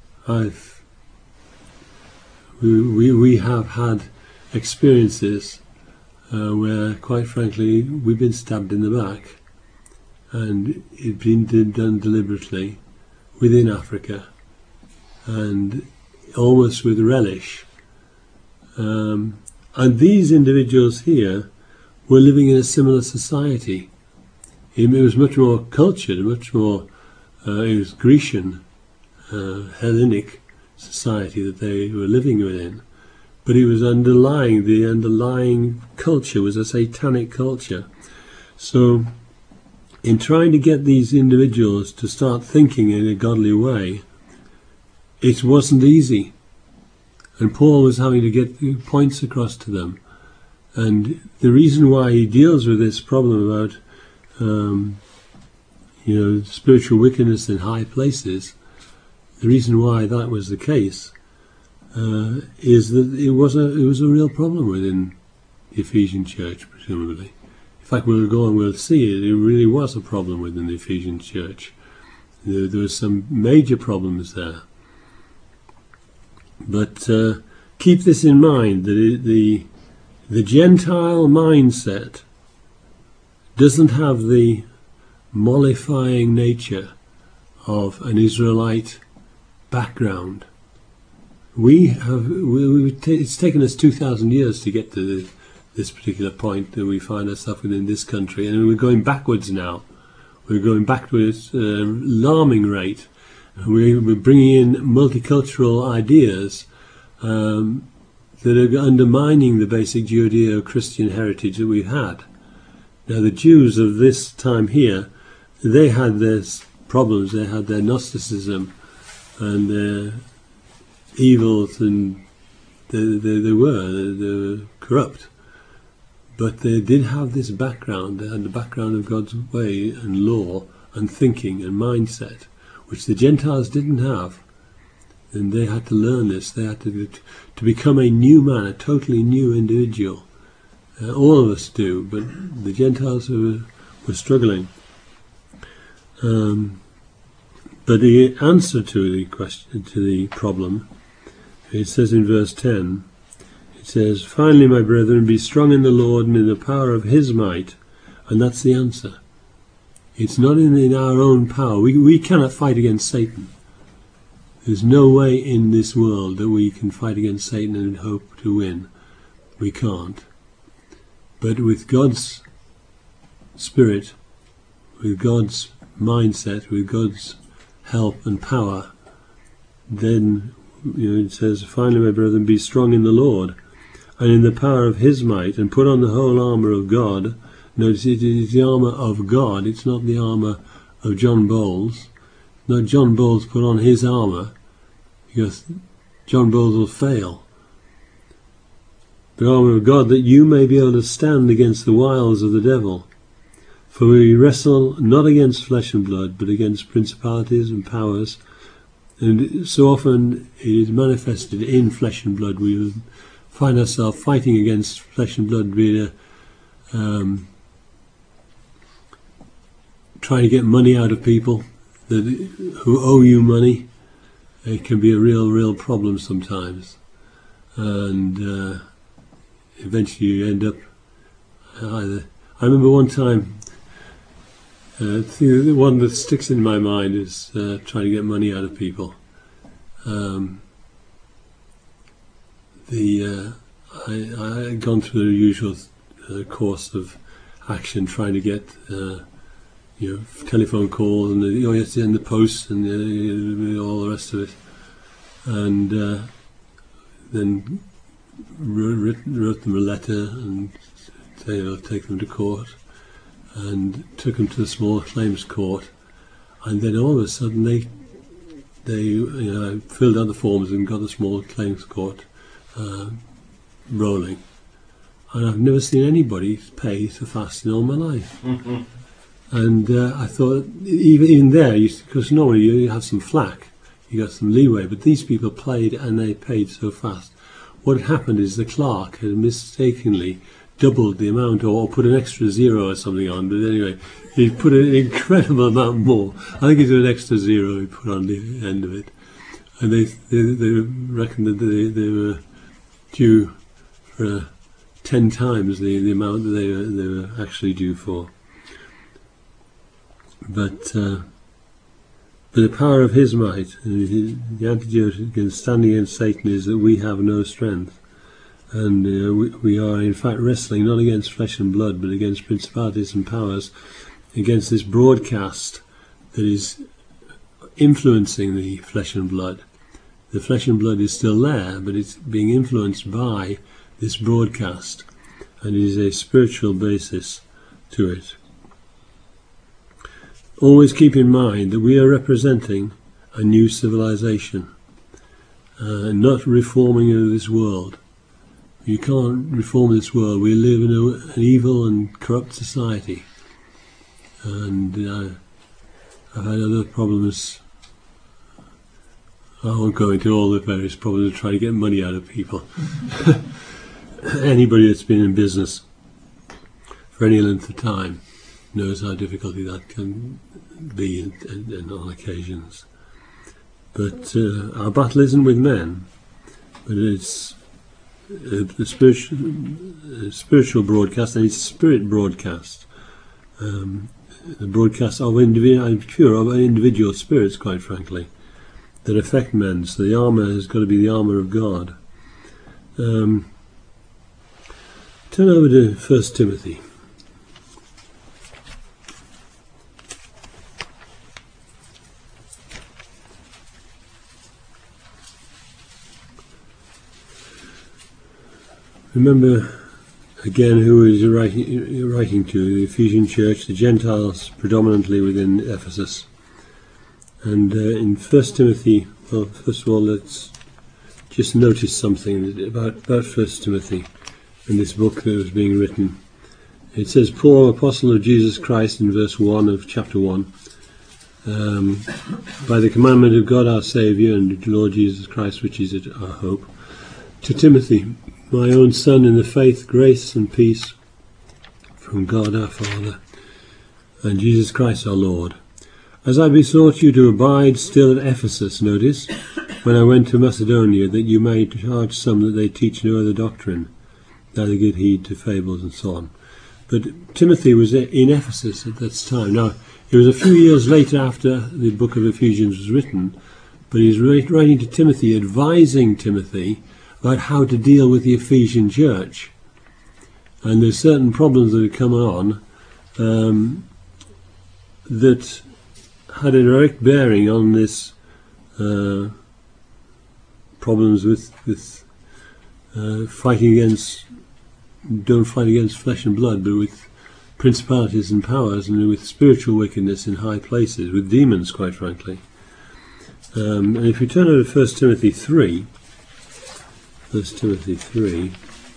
[SPEAKER 1] we have had experiences where, quite frankly, we've been stabbed in the back, and it's been done deliberately within Africa, and almost with relish. And these individuals here were living in a similar society. It was much more cultured, much more, it was Grecian, Hellenic society that they were living within. But it was the underlying culture was a satanic culture. So, in trying to get these individuals to start thinking in a godly way, it wasn't easy. And Paul was having to get points across to them. And the reason why he deals with this problem about spiritual wickedness in high places, the reason why that was the case is that it was a real problem within the Ephesian church, presumably. In fact, we'll see it really was a problem within the Ephesian church. There were some major problems there. But keep this in mind, that the Gentile mindset doesn't have the mollifying nature of an Israelite background. It's taken us 2,000 years to get to this particular point that we find ourselves within this country, and we're going backwards now. We're going backwards at an alarming rate. We're bringing in multicultural ideas that are undermining the basic Judeo-Christian heritage that we've had. Now, the Jews of this time here, they had their problems. They had their Gnosticism and their evils, and they were corrupt. But they did have this background. They had the background of God's way and law and thinking and mindset, which the Gentiles didn't have. And they had to learn this. They had to become a new man, a totally new individual. All of us do, but the Gentiles were struggling. But the answer to the question, to the problem, it says in verse 10, it says, "Finally, my brethren, be strong in the Lord and in the power of his might." And that's the answer. It's not in our own power. We cannot fight against Satan. There's no way in this world that we can fight against Satan and hope to win. We can't. But with God's Spirit, with God's mindset, with God's help and power, then it says, "Finally, my brethren, be strong in the Lord and in the power of his might, and put on the whole armour of God." Notice it is the armour of God. It's not the armour of John Bowles. Not John Bowles put on his armour, because John Bowles will fail. The armour of God, that you may be able to stand against the wiles of the devil. For we wrestle not against flesh and blood, but against principalities and powers. And so often it is manifested in flesh and blood. We find ourselves fighting against flesh and blood, being trying to get money out of people who owe you money, it can be a real problem sometimes, and eventually you end up either. I remember one time, the one that sticks in my mind is trying to get money out of people. I had gone through the usual course of action, trying to get telephone calls and you have to send the post and all the rest of it, and then wrote them a letter and take them to court, and took them to the small claims court, and then all of a sudden they filled out the forms and got the small claims court rolling, and I've never seen anybody pay so fast in all my life. Mm-hmm. And I thought, even there, because normally you have some flack, you got some leeway, but these people played and they paid so fast. What happened is the clerk had mistakenly doubled the amount, or put an extra zero or something on, but anyway, he put an incredible amount more. I think it was an extra zero he put on the end of it. And they reckoned that they were due for 10 times the amount that they were actually due for. But the power of his might, the antidote against standing against Satan is that we have no strength. And we are in fact wrestling not against flesh and blood, but against principalities and powers, against this broadcast that is influencing the flesh and blood. The flesh and blood is still there, but it's being influenced by this broadcast, and it is a spiritual basis to it. Always keep in mind that we are representing a new civilization, not reforming of this world. You can't reform this world. We live in an evil and corrupt society, and I've had other problems. I won't go into all the various problems of trying to get money out of people. Anybody that's been in business for any length of time knows how difficult that can be on occasions. But our battle isn't with men, but it's the spiritual broadcast, and it's spirit broadcast. The broadcast of individual spirits, quite frankly, that affect men. So the armour has got to be the armour of God. Turn over to 1 Timothy. Remember again who is writing to: the Ephesian church, the Gentiles predominantly within Ephesus. And in 1 Timothy, well, first of all, let's just notice something about 1 Timothy in this book that was being written. It says, Paul, apostle of Jesus Christ, in verse 1 of chapter 1, by the commandment of God our Saviour and the Lord Jesus Christ, which is our hope, to Timothy, my own son in the faith, grace and peace from God our Father and Jesus Christ our Lord. As I besought you to abide still at Ephesus, notice, when I went to Macedonia, that you may charge some that they teach no other doctrine, neither give heed to fables and so on. But Timothy was in Ephesus at that time. Now, it was a few years later after the book of Ephesians was written, but he's writing to Timothy, advising Timothy about how to deal with the Ephesian church. And there's certain problems that had come on that had a direct bearing on this problems with fighting against, don't fight against flesh and blood, but with principalities and powers, and with spiritual wickedness in high places, with demons, quite frankly. And if you turn over to 1 Timothy 3, 1 Timothy 3,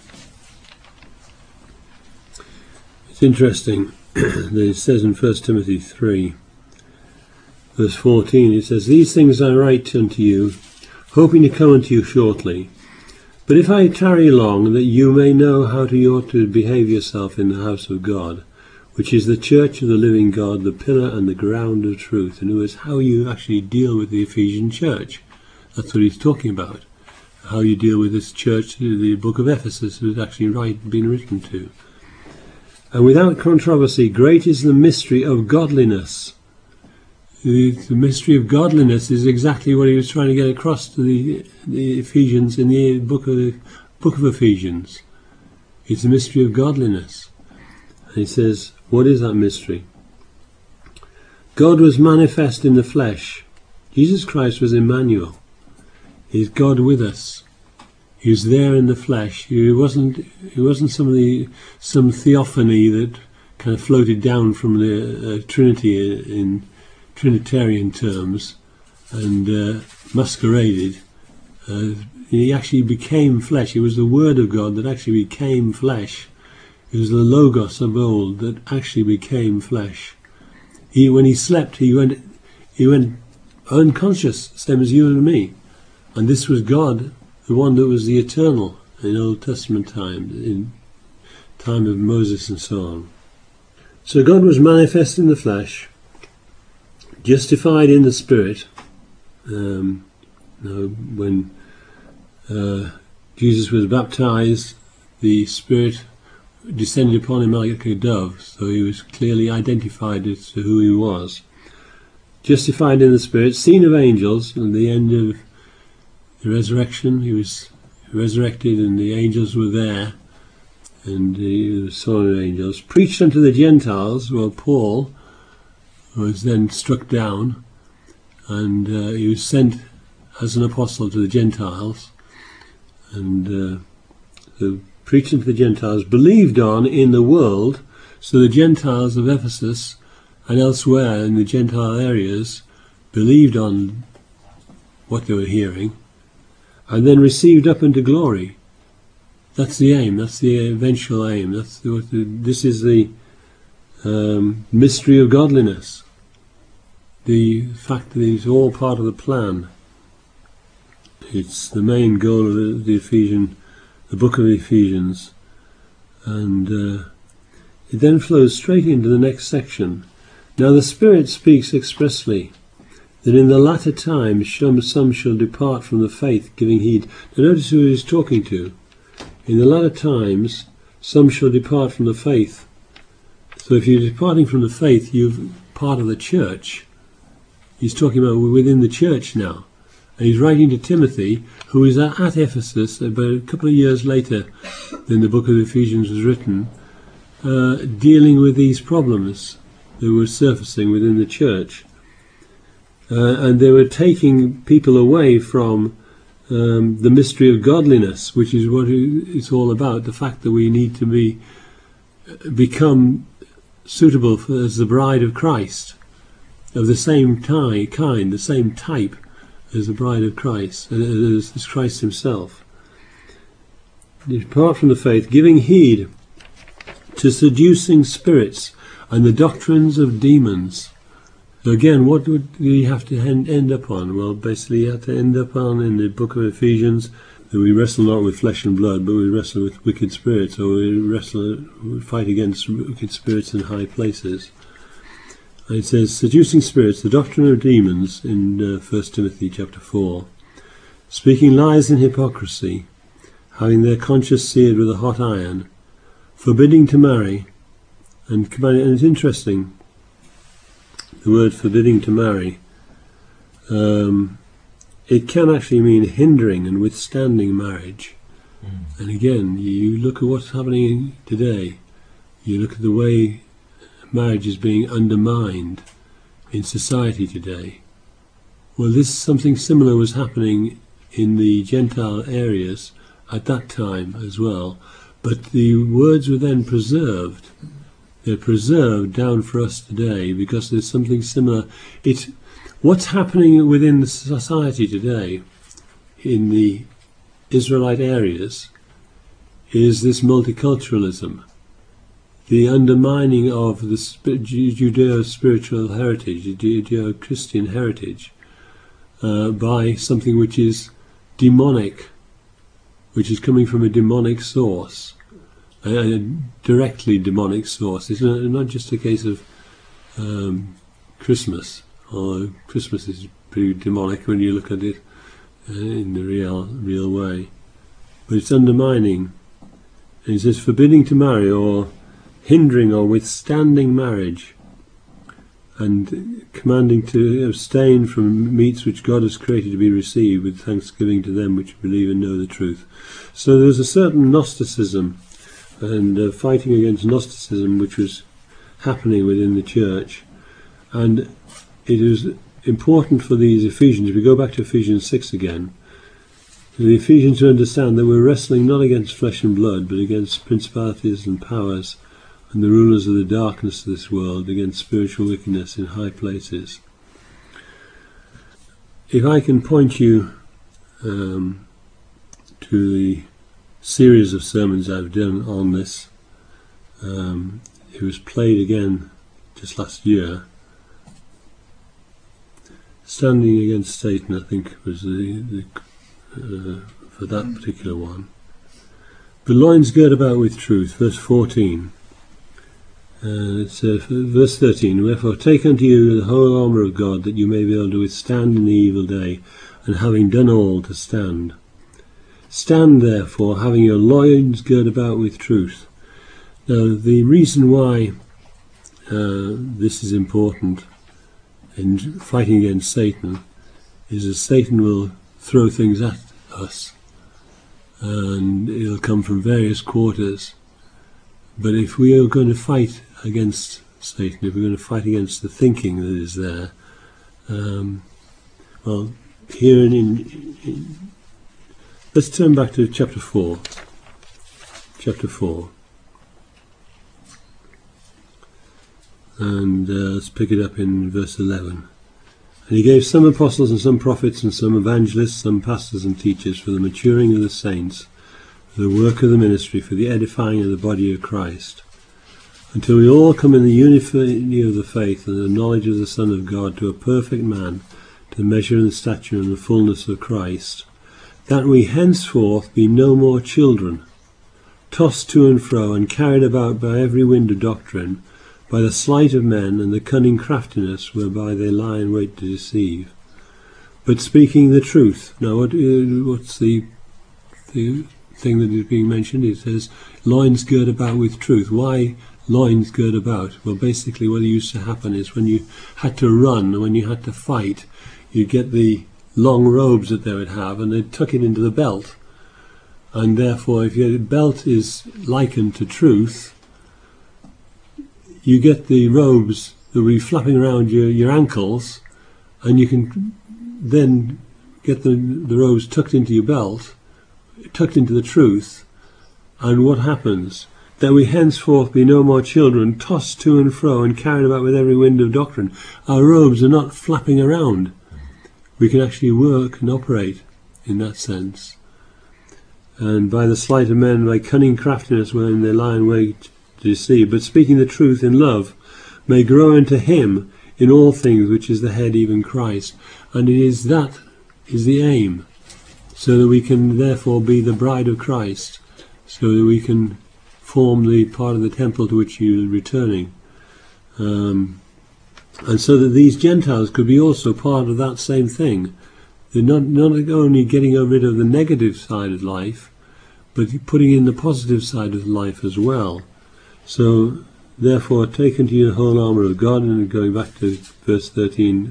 [SPEAKER 1] it's interesting that it says in 1 Timothy 3, verse 14, it says, These things I write unto you, hoping to come unto you shortly. But if I tarry long, that you may know how you ought to behave yourself in the house of God, which is the church of the living God, the pillar and the ground of truth. And it was how you actually deal with the Ephesian church. That's what he's talking about. How you deal with this church, the book of Ephesus was actually been written to. And without controversy, great is the mystery of godliness. The mystery of godliness is exactly what he was trying to get across to the Ephesians in the book of Ephesians. It's the mystery of godliness. And he says, what is that mystery? God was manifest in the flesh. Jesus Christ was Emmanuel. He's God with us. He was there in the flesh. He wasn't some theophany that kind of floated down from the Trinity in Trinitarian terms and masqueraded. He actually became flesh. It was the Word of God that actually became flesh. It was the Logos of old that actually became flesh. When he slept, he went unconscious, same as you and me. And this was God, the one that was the eternal in Old Testament time, in time of Moses and so on. So God was manifest in the flesh, justified in the Spirit. When Jesus was baptized, the Spirit descended upon him like a dove, so he was clearly identified as to who he was. Justified in the Spirit, seen of angels, at the end of the resurrection, he was resurrected and the angels were there, and he was saw of angels. Preached unto the Gentiles, well, Paul was then struck down, and he was sent as an apostle to the Gentiles, and preached unto the Gentiles, believed on in the world. So the Gentiles of Ephesus and elsewhere in the Gentile areas believed on what they were hearing, and then received up into glory. That's the aim. That's the eventual aim. This is the mystery of godliness. The fact that it's all part of the plan. It's the main goal of the book of Ephesians, and it then flows straight into the next section. Now the Spirit speaks expressly that in the latter times some shall depart from the faith, giving heed. Now notice who he's talking to. In the latter times some shall depart from the faith. So if you're departing from the faith, you're part of the church. He's talking about within the church now. And he's writing to Timothy, who is at Ephesus about a couple of years later than the book of Ephesians was written, dealing with these problems that were surfacing within the church. And they were taking people away from the mystery of godliness, which is what it's all about, the fact that we need to become suitable as the bride of Christ, of the same kind, the same type as the bride of Christ, as Christ himself. Depart from the faith, giving heed to seducing spirits and the doctrines of demons. So again, what would he have to end up on? Well, basically he had to end up on, in the book of Ephesians, that we wrestle not with flesh and blood, but we wrestle with wicked spirits, or we fight against wicked spirits in high places. And it says, seducing spirits, the doctrine of demons, in 1 Timothy chapter 4, speaking lies in hypocrisy, having their conscience seared with a hot iron, forbidding to marry, and it's interesting, the word forbidding to marry, it can actually mean hindering and withstanding marriage. And again, you look at what's happening today, you look at the way marriage is being undermined in society today. Well, something similar was happening in the Gentile areas at that time as well, but the words were then preserved. They're preserved down for us today because there's something similar. What's happening within the society today in the Israelite areas is this multiculturalism, the undermining of the Judeo-spiritual heritage, the Judeo-Christian heritage, by something which is demonic, which is coming from a demonic source, a directly demonic source. It's not just a case of Christmas, although Christmas is pretty demonic when you look at it. in the real way. But it's undermining. And he says, forbidding to marry or hindering or withstanding marriage, and commanding to abstain from meats which God has created to be received with thanksgiving to them which believe and know the truth. So there's a certain Gnosticism and fighting against Gnosticism which was happening within the church, and it is important for these Ephesians, if we go back to Ephesians 6 again, the Ephesians to understand that we're wrestling not against flesh and blood but against principalities and powers and the rulers of the darkness of this world, against spiritual wickedness in high places. If I can point you to the series of sermons I've done on this, it was played again just last year. Standing Against Satan, I think, was for that particular one. The loins girt about with truth, verse 14. It says, verse 13, wherefore take unto you the whole armour of God, that you may be able to withstand in the evil day, and having done all, to stand. Stand therefore, having your loins girt about with truth. Now, the reason why this is important in fighting against Satan is that Satan will throw things at us, and it'll come from various quarters. But if we are going to fight against Satan, if we're going to fight against the thinking that is there, well, here let's turn back to chapter 4. Chapter 4. And let's pick it up in verse 11. And he gave some apostles and some prophets and some evangelists, some pastors and teachers, for the maturing of the saints, for the work of the ministry, for the edifying of the body of Christ, until we all come in the unity of the faith and the knowledge of the Son of God, to a perfect man, to the measure and the stature and the fullness of Christ, that we henceforth be no more children, tossed to and fro and carried about by every wind of doctrine, by the sleight of men and the cunning craftiness whereby they lie in wait to deceive, but speaking the truth. Now, what's the thing that is being mentioned? It says, loins girt about with truth. Why loins girt about? Well, basically what used to happen is when you had to run, when you had to fight, you'd get the long robes that they would have, and they'd tuck it into the belt. And therefore, if your belt is likened to truth, you get the robes that will be flapping around your ankles, and you can then get the robes tucked into your belt, tucked into the truth. And what happens? That we henceforth be no more children, tossed to and fro and carried about with every wind of doctrine. Our robes are not flapping around. We can actually work and operate in that sense. And by the sleight of men, by cunning craftiness, when they lie in wait to deceive, but speaking the truth in love, may grow into him in all things, which is the head, even Christ. And it is that is the aim, so that we can therefore be the bride of Christ, so that we can form the part of the temple to which he is returning. And so that these Gentiles could be also part of that same thing. They're not only getting rid of the negative side of life, but putting in the positive side of life as well. So, therefore, take unto you the whole armour of God, and going back to verse 14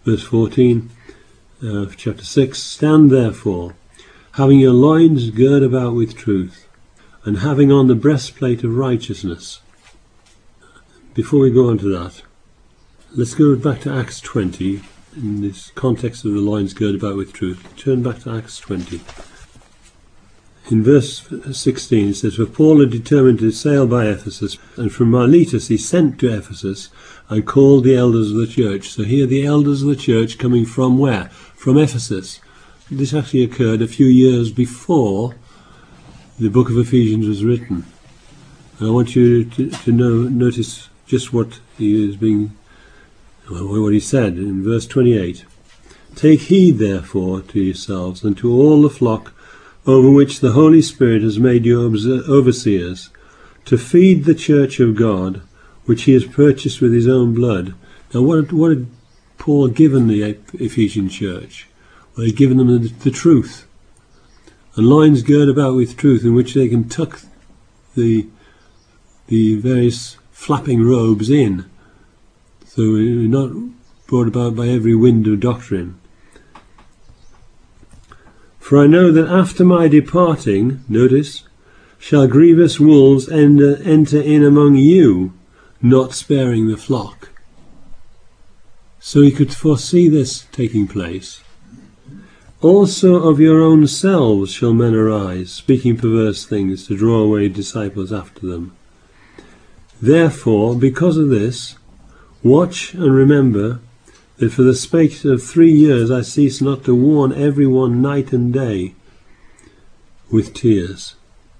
[SPEAKER 1] of chapter 6, stand therefore, having your loins girt about with truth, and having on the breastplate of righteousness. Before we go on to that, let's go back to Acts 20, in this context of the loins girt about with truth. Turn back to Acts 20. In verse 16 it says, for Paul had determined to sail by Ephesus, and from Miletus he sent to Ephesus and called the elders of the church. So here the elders of the church coming from where? From Ephesus. This actually occurred a few years before the book of Ephesians was written. And I want you to notice just what he said in verse 28. Take heed therefore to yourselves and to all the flock over which the Holy Spirit has made you overseers, to feed the church of God, which he has purchased with his own blood. Now what had Paul given the Ephesian church? Well, he's given them the truth. And loins girt about with truth, in which they can tuck the various flapping robes in. So we're not brought about by every wind of doctrine. For I know that after my departing, notice, shall grievous wolves enter in among you, not sparing the flock. So he could foresee this taking place. Also of your own selves shall men arise, speaking perverse things, to draw away disciples after them. Therefore, because of this, watch and remember that for the space of 3 years I cease not to warn every one night and day with tears.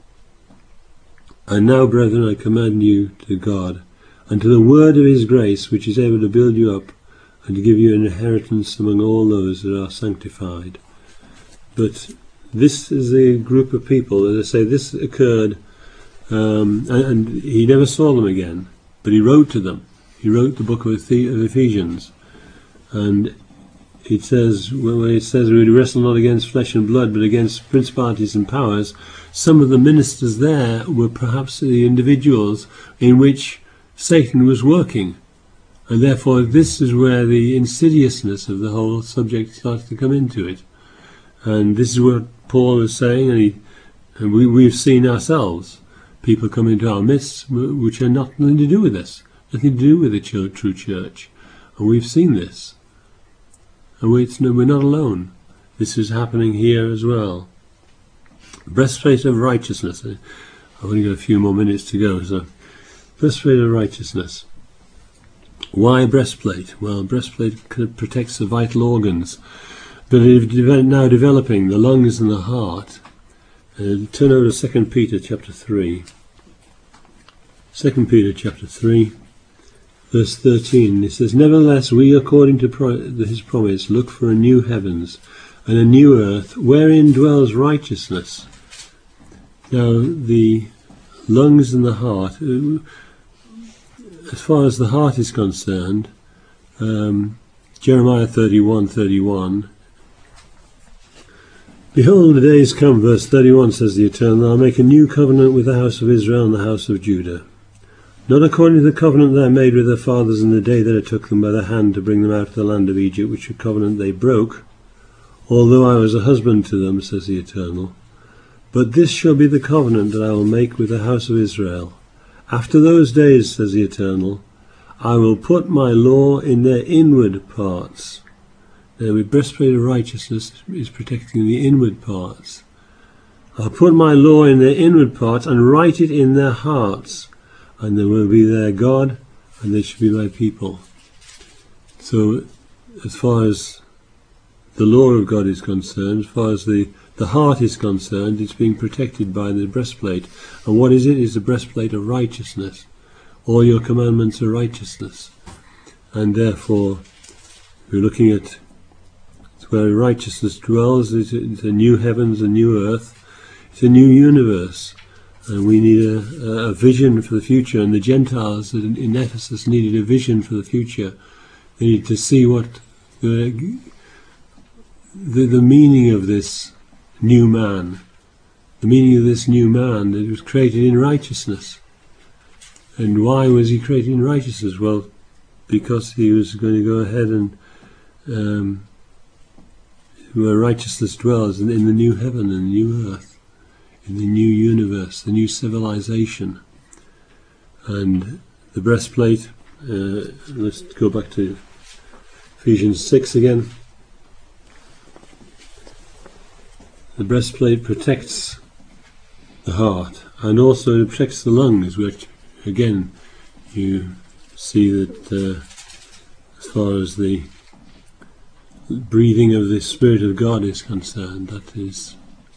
[SPEAKER 1] And now, brethren, I commend you to God, and to the word of his grace, which is able to build you up, and to give you an inheritance among all those that are sanctified. But this is a group of people, as I say, this occurred, and he never saw them again, but he wrote to them. He wrote the book of Ephesians, and it says, when it says we wrestle not against flesh and blood, but against principalities and powers, some of the ministers there were perhaps the individuals in which Satan was working. And therefore this is where the insidiousness of the whole subject starts to come into it. And this is what Paul is saying, and we've seen ourselves, people come into our midst which are nothing to do with us, nothing to do with the true church. And we've seen this. And we're not alone. This is happening here as well. Breastplate of righteousness. I've only got a few more minutes to go, so breastplate of righteousness. Why breastplate? Well, breastplate protects the vital organs, but it's now developing the lungs and the heart. Turn over to 2 Peter chapter 3. 2 Peter chapter 3, verse 13. It says, Nevertheless, we, according to his promise, look for a new heavens and a new earth, wherein dwells righteousness. Now, the lungs and the heart, as far as the heart is concerned, Jeremiah 31:31. Behold, the days come, verse 31, says the Eternal, I'll make a new covenant with the house of Israel and the house of Judah. Not according to the covenant that I made with their fathers in the day that I took them by the hand to bring them out of the land of Egypt, which a covenant they broke, although I was a husband to them, says the Eternal. But this shall be the covenant that I will make with the house of Israel. After those days, says the Eternal, I will put my law in their inward parts. Now, the breastplate of righteousness is protecting the inward parts. I'll put my law in their inward parts and write it in their hearts, and they will be their God, and they shall be my people. So, as far as the law of God is concerned, as far as the heart is concerned, it's being protected by the breastplate. And what is it? It's the breastplate of righteousness. All your commandments are righteousness. And therefore, we're looking at where righteousness dwells. It's a new heavens, a new earth. It's a new universe. And we need a vision for the future. And the Gentiles in Ephesus needed a vision for the future. They needed to see what the meaning of this new man. The meaning of this new man, that was created in righteousness. And why was he created in righteousness? Well, because he was going to go ahead and where righteousness dwells, in the new heaven and the new earth, in the new universe, the new civilization. And the breastplate, let's go back to Ephesians 6 again. The breastplate protects the heart, and also it protects the lungs, which again you see that as far as the breathing of the Spirit of God is concerned, that is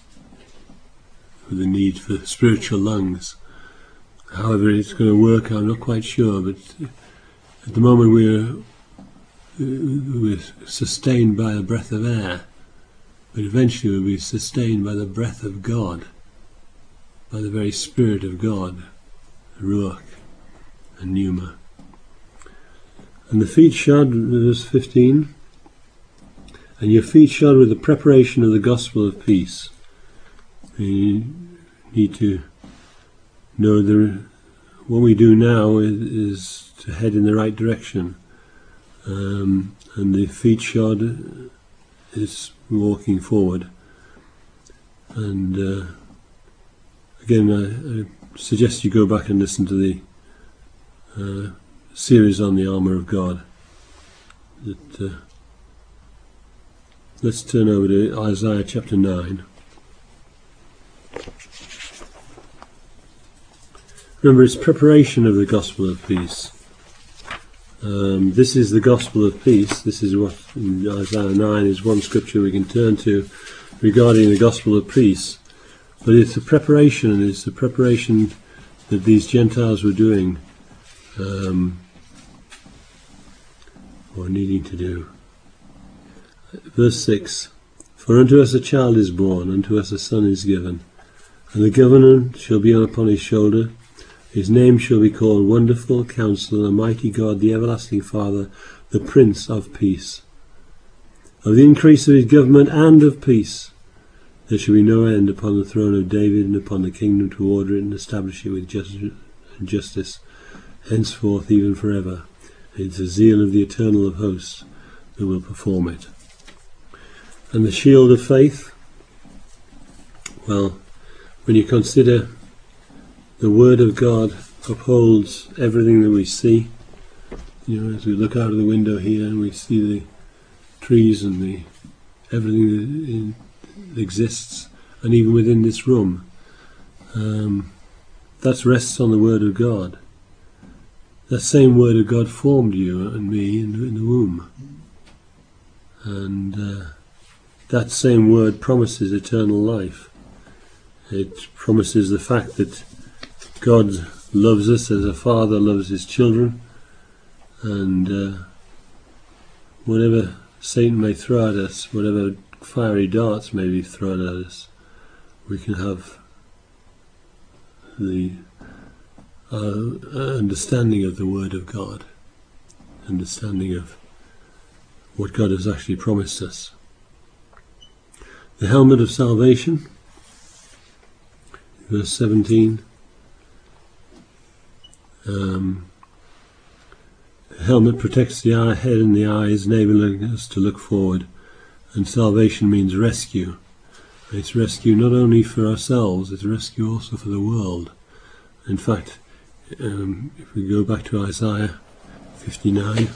[SPEAKER 1] the need for spiritual lungs. However it's going to work, I'm not quite sure, but at the moment we're sustained by a breath of air, but eventually we'll be sustained by the breath of God, by the very Spirit of God, Ruach and Pneuma. And the feet shod, verse 15, and your feet shod with the preparation of the gospel of peace. You need to know what we do now is to head in the right direction, and the feet shod is walking forward. And again, I suggest you go back and listen to the series on the armour of God. Let's turn over to Isaiah chapter 9. Remember, it's preparation of the gospel of peace. This is the gospel of peace. This is what in Isaiah 9 is one scripture we can turn to regarding the gospel of peace. But it's the preparation, and it's the preparation that these Gentiles were doing, or needing to do. Verse 6, For unto us a child is born, unto us a son is given, and the government shall be upon his shoulder. His name shall be called Wonderful, Counselor, the Mighty God, the Everlasting Father, the Prince of Peace. Of the increase of his government and of peace there shall be no end upon the throne of David and upon the kingdom, to order it and establish it with justice, henceforth even forever. It's the zeal of the Eternal of hosts that will perform it. And the shield of faith, well, when you consider the Word of God upholds everything that we see, as we look out of the window here and we see the trees and everything that exists, and even within this room, that rests on the Word of God. That same Word of God formed you and me in the womb. And that same Word promises eternal life. It promises the fact that God loves us as a father loves his children, and whatever Satan may throw at us, whatever fiery darts may be thrown at us, we can have the understanding of the Word of God, understanding of what God has actually promised us. The helmet of salvation, verse 17. The helmet protects the head and the eyes, enabling us to look forward. And salvation means rescue. And it's rescue not only for ourselves, it's rescue also for the world. In fact, if we go back to Isaiah 59,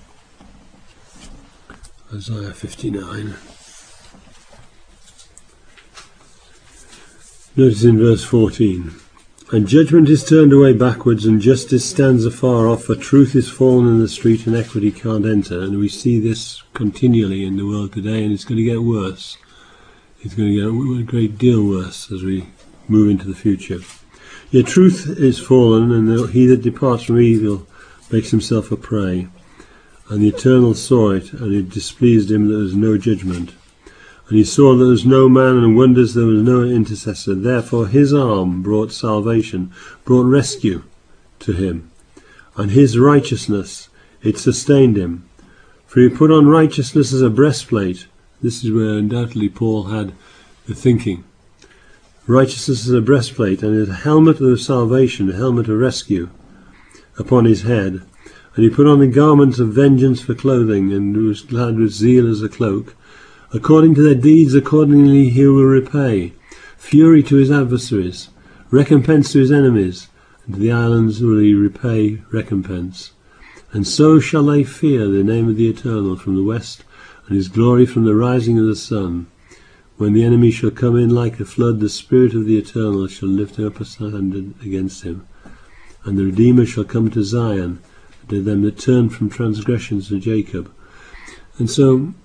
[SPEAKER 1] notice in verse 14, And judgment is turned away backwards, and justice stands afar off, for truth is fallen in the street, and equity can't enter. And we see this continually in the world today, and it's going to get worse. It's going to get a great deal worse as we move into the future. Yet truth is fallen, and he that departs from evil makes himself a prey. And the Eternal saw it, and it displeased him that there was no judgment. And he saw that there was no man, and wonders there was no intercessor. Therefore his arm brought salvation, brought rescue to him. And his righteousness, it sustained him. For he put on righteousness as a breastplate. This is where undoubtedly Paul had the thinking. Righteousness as a breastplate, and a helmet of salvation, a helmet of rescue, upon his head. And he put on the garments of vengeance for clothing, and was clad with zeal as a cloak. According to their deeds, accordingly he will repay. Fury to his adversaries, recompense to his enemies, and to the islands will he repay recompense. And so shall they fear the name of the Eternal from the west, and his glory from the rising of the sun. When the enemy shall come in like a flood, the Spirit of the Eternal shall lift up a standard against him. And the Redeemer shall come to Zion, to them that turn from transgressions to Jacob. And so,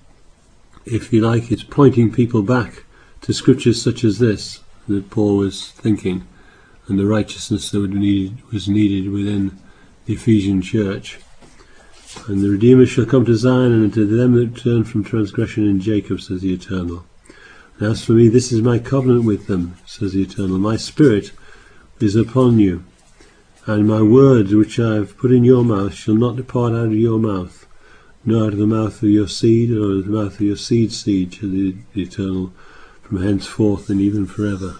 [SPEAKER 1] if you like, it's pointing people back to scriptures such as this that Paul was thinking, and the righteousness that was needed within the Ephesian church. And the Redeemer shall come to Zion, and to them that turn from transgression in Jacob, says the Eternal. And as for me, this is my covenant with them, says the Eternal. My Spirit is upon you, and my words which I have put in your mouth shall not depart out of your mouth, nor out of the mouth of your seed, or out of the mouth of your seed's seed, to the eternal, from henceforth and even forever.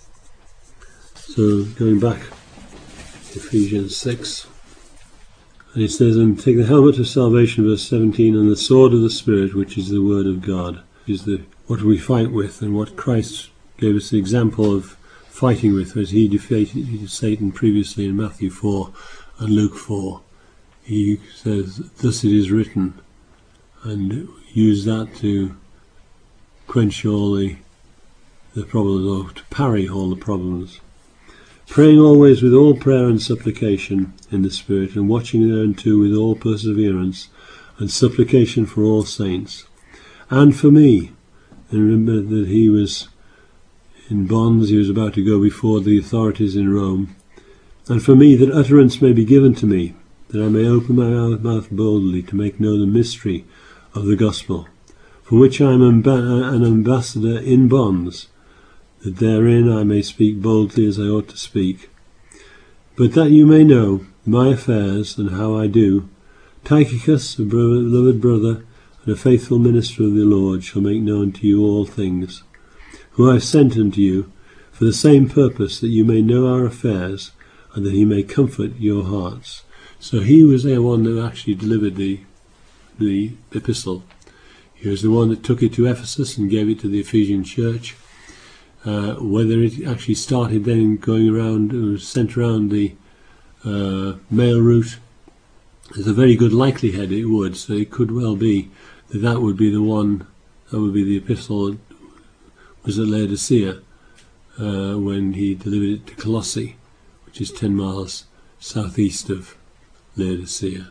[SPEAKER 1] So, going back, Ephesians 6, and it says, and take the helmet of salvation, verse 17, and the sword of the Spirit, which is the word of God, which is what we fight with, and what Christ gave us the example of fighting with, as he defeated Satan previously in Matthew 4 and Luke 4. He says, thus it is written, and use that to quench all the problems, or to parry all the problems. Praying always with all prayer and supplication in the Spirit, and watching thereunto with all perseverance and supplication for all saints, and for me. And remember that he was in bonds, he was about to go before the authorities in Rome, and for me, that utterance may be given to me, that I may open my mouth boldly to make known the mystery of the gospel, for which I am an ambassador in bonds, that therein I may speak boldly as I ought to speak. But that you may know my affairs, and how I do, Tychicus, a beloved brother, and a faithful minister of the Lord, shall make known to you all things, who I have sent unto you, for the same purpose, that you may know our affairs, and that he may comfort your hearts. So he was the one that actually delivered the epistle. He was the one that took it to Ephesus and gave it to the Ephesian church. Whether it actually started then going around, or was sent around the mail route, there's a very good likelihood it would. So it could well be that would be the one, that would be the epistle that was at Laodicea when he delivered it to Colossae, which is 10 miles southeast of Laodicea.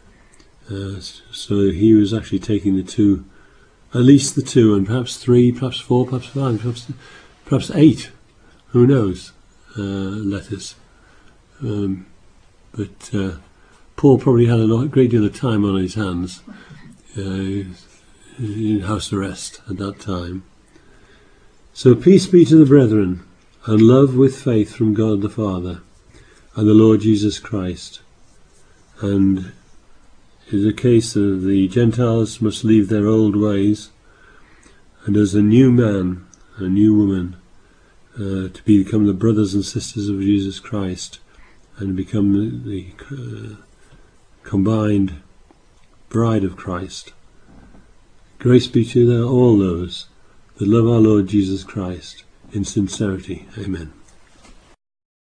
[SPEAKER 1] So he was actually taking the two, at least the two, and perhaps 3, perhaps 4, perhaps 5, perhaps 8, who knows, letters. But Paul probably had a great deal of time on his hands, in house arrest at that time. So peace be to the brethren, and love with faith from God the Father and the Lord Jesus Christ. And it is a case of the Gentiles must leave their old ways, and as a new man, a new woman, to become the brothers and sisters of Jesus Christ, and become the combined bride of Christ. Grace be to all those that love our Lord Jesus Christ in sincerity. Amen.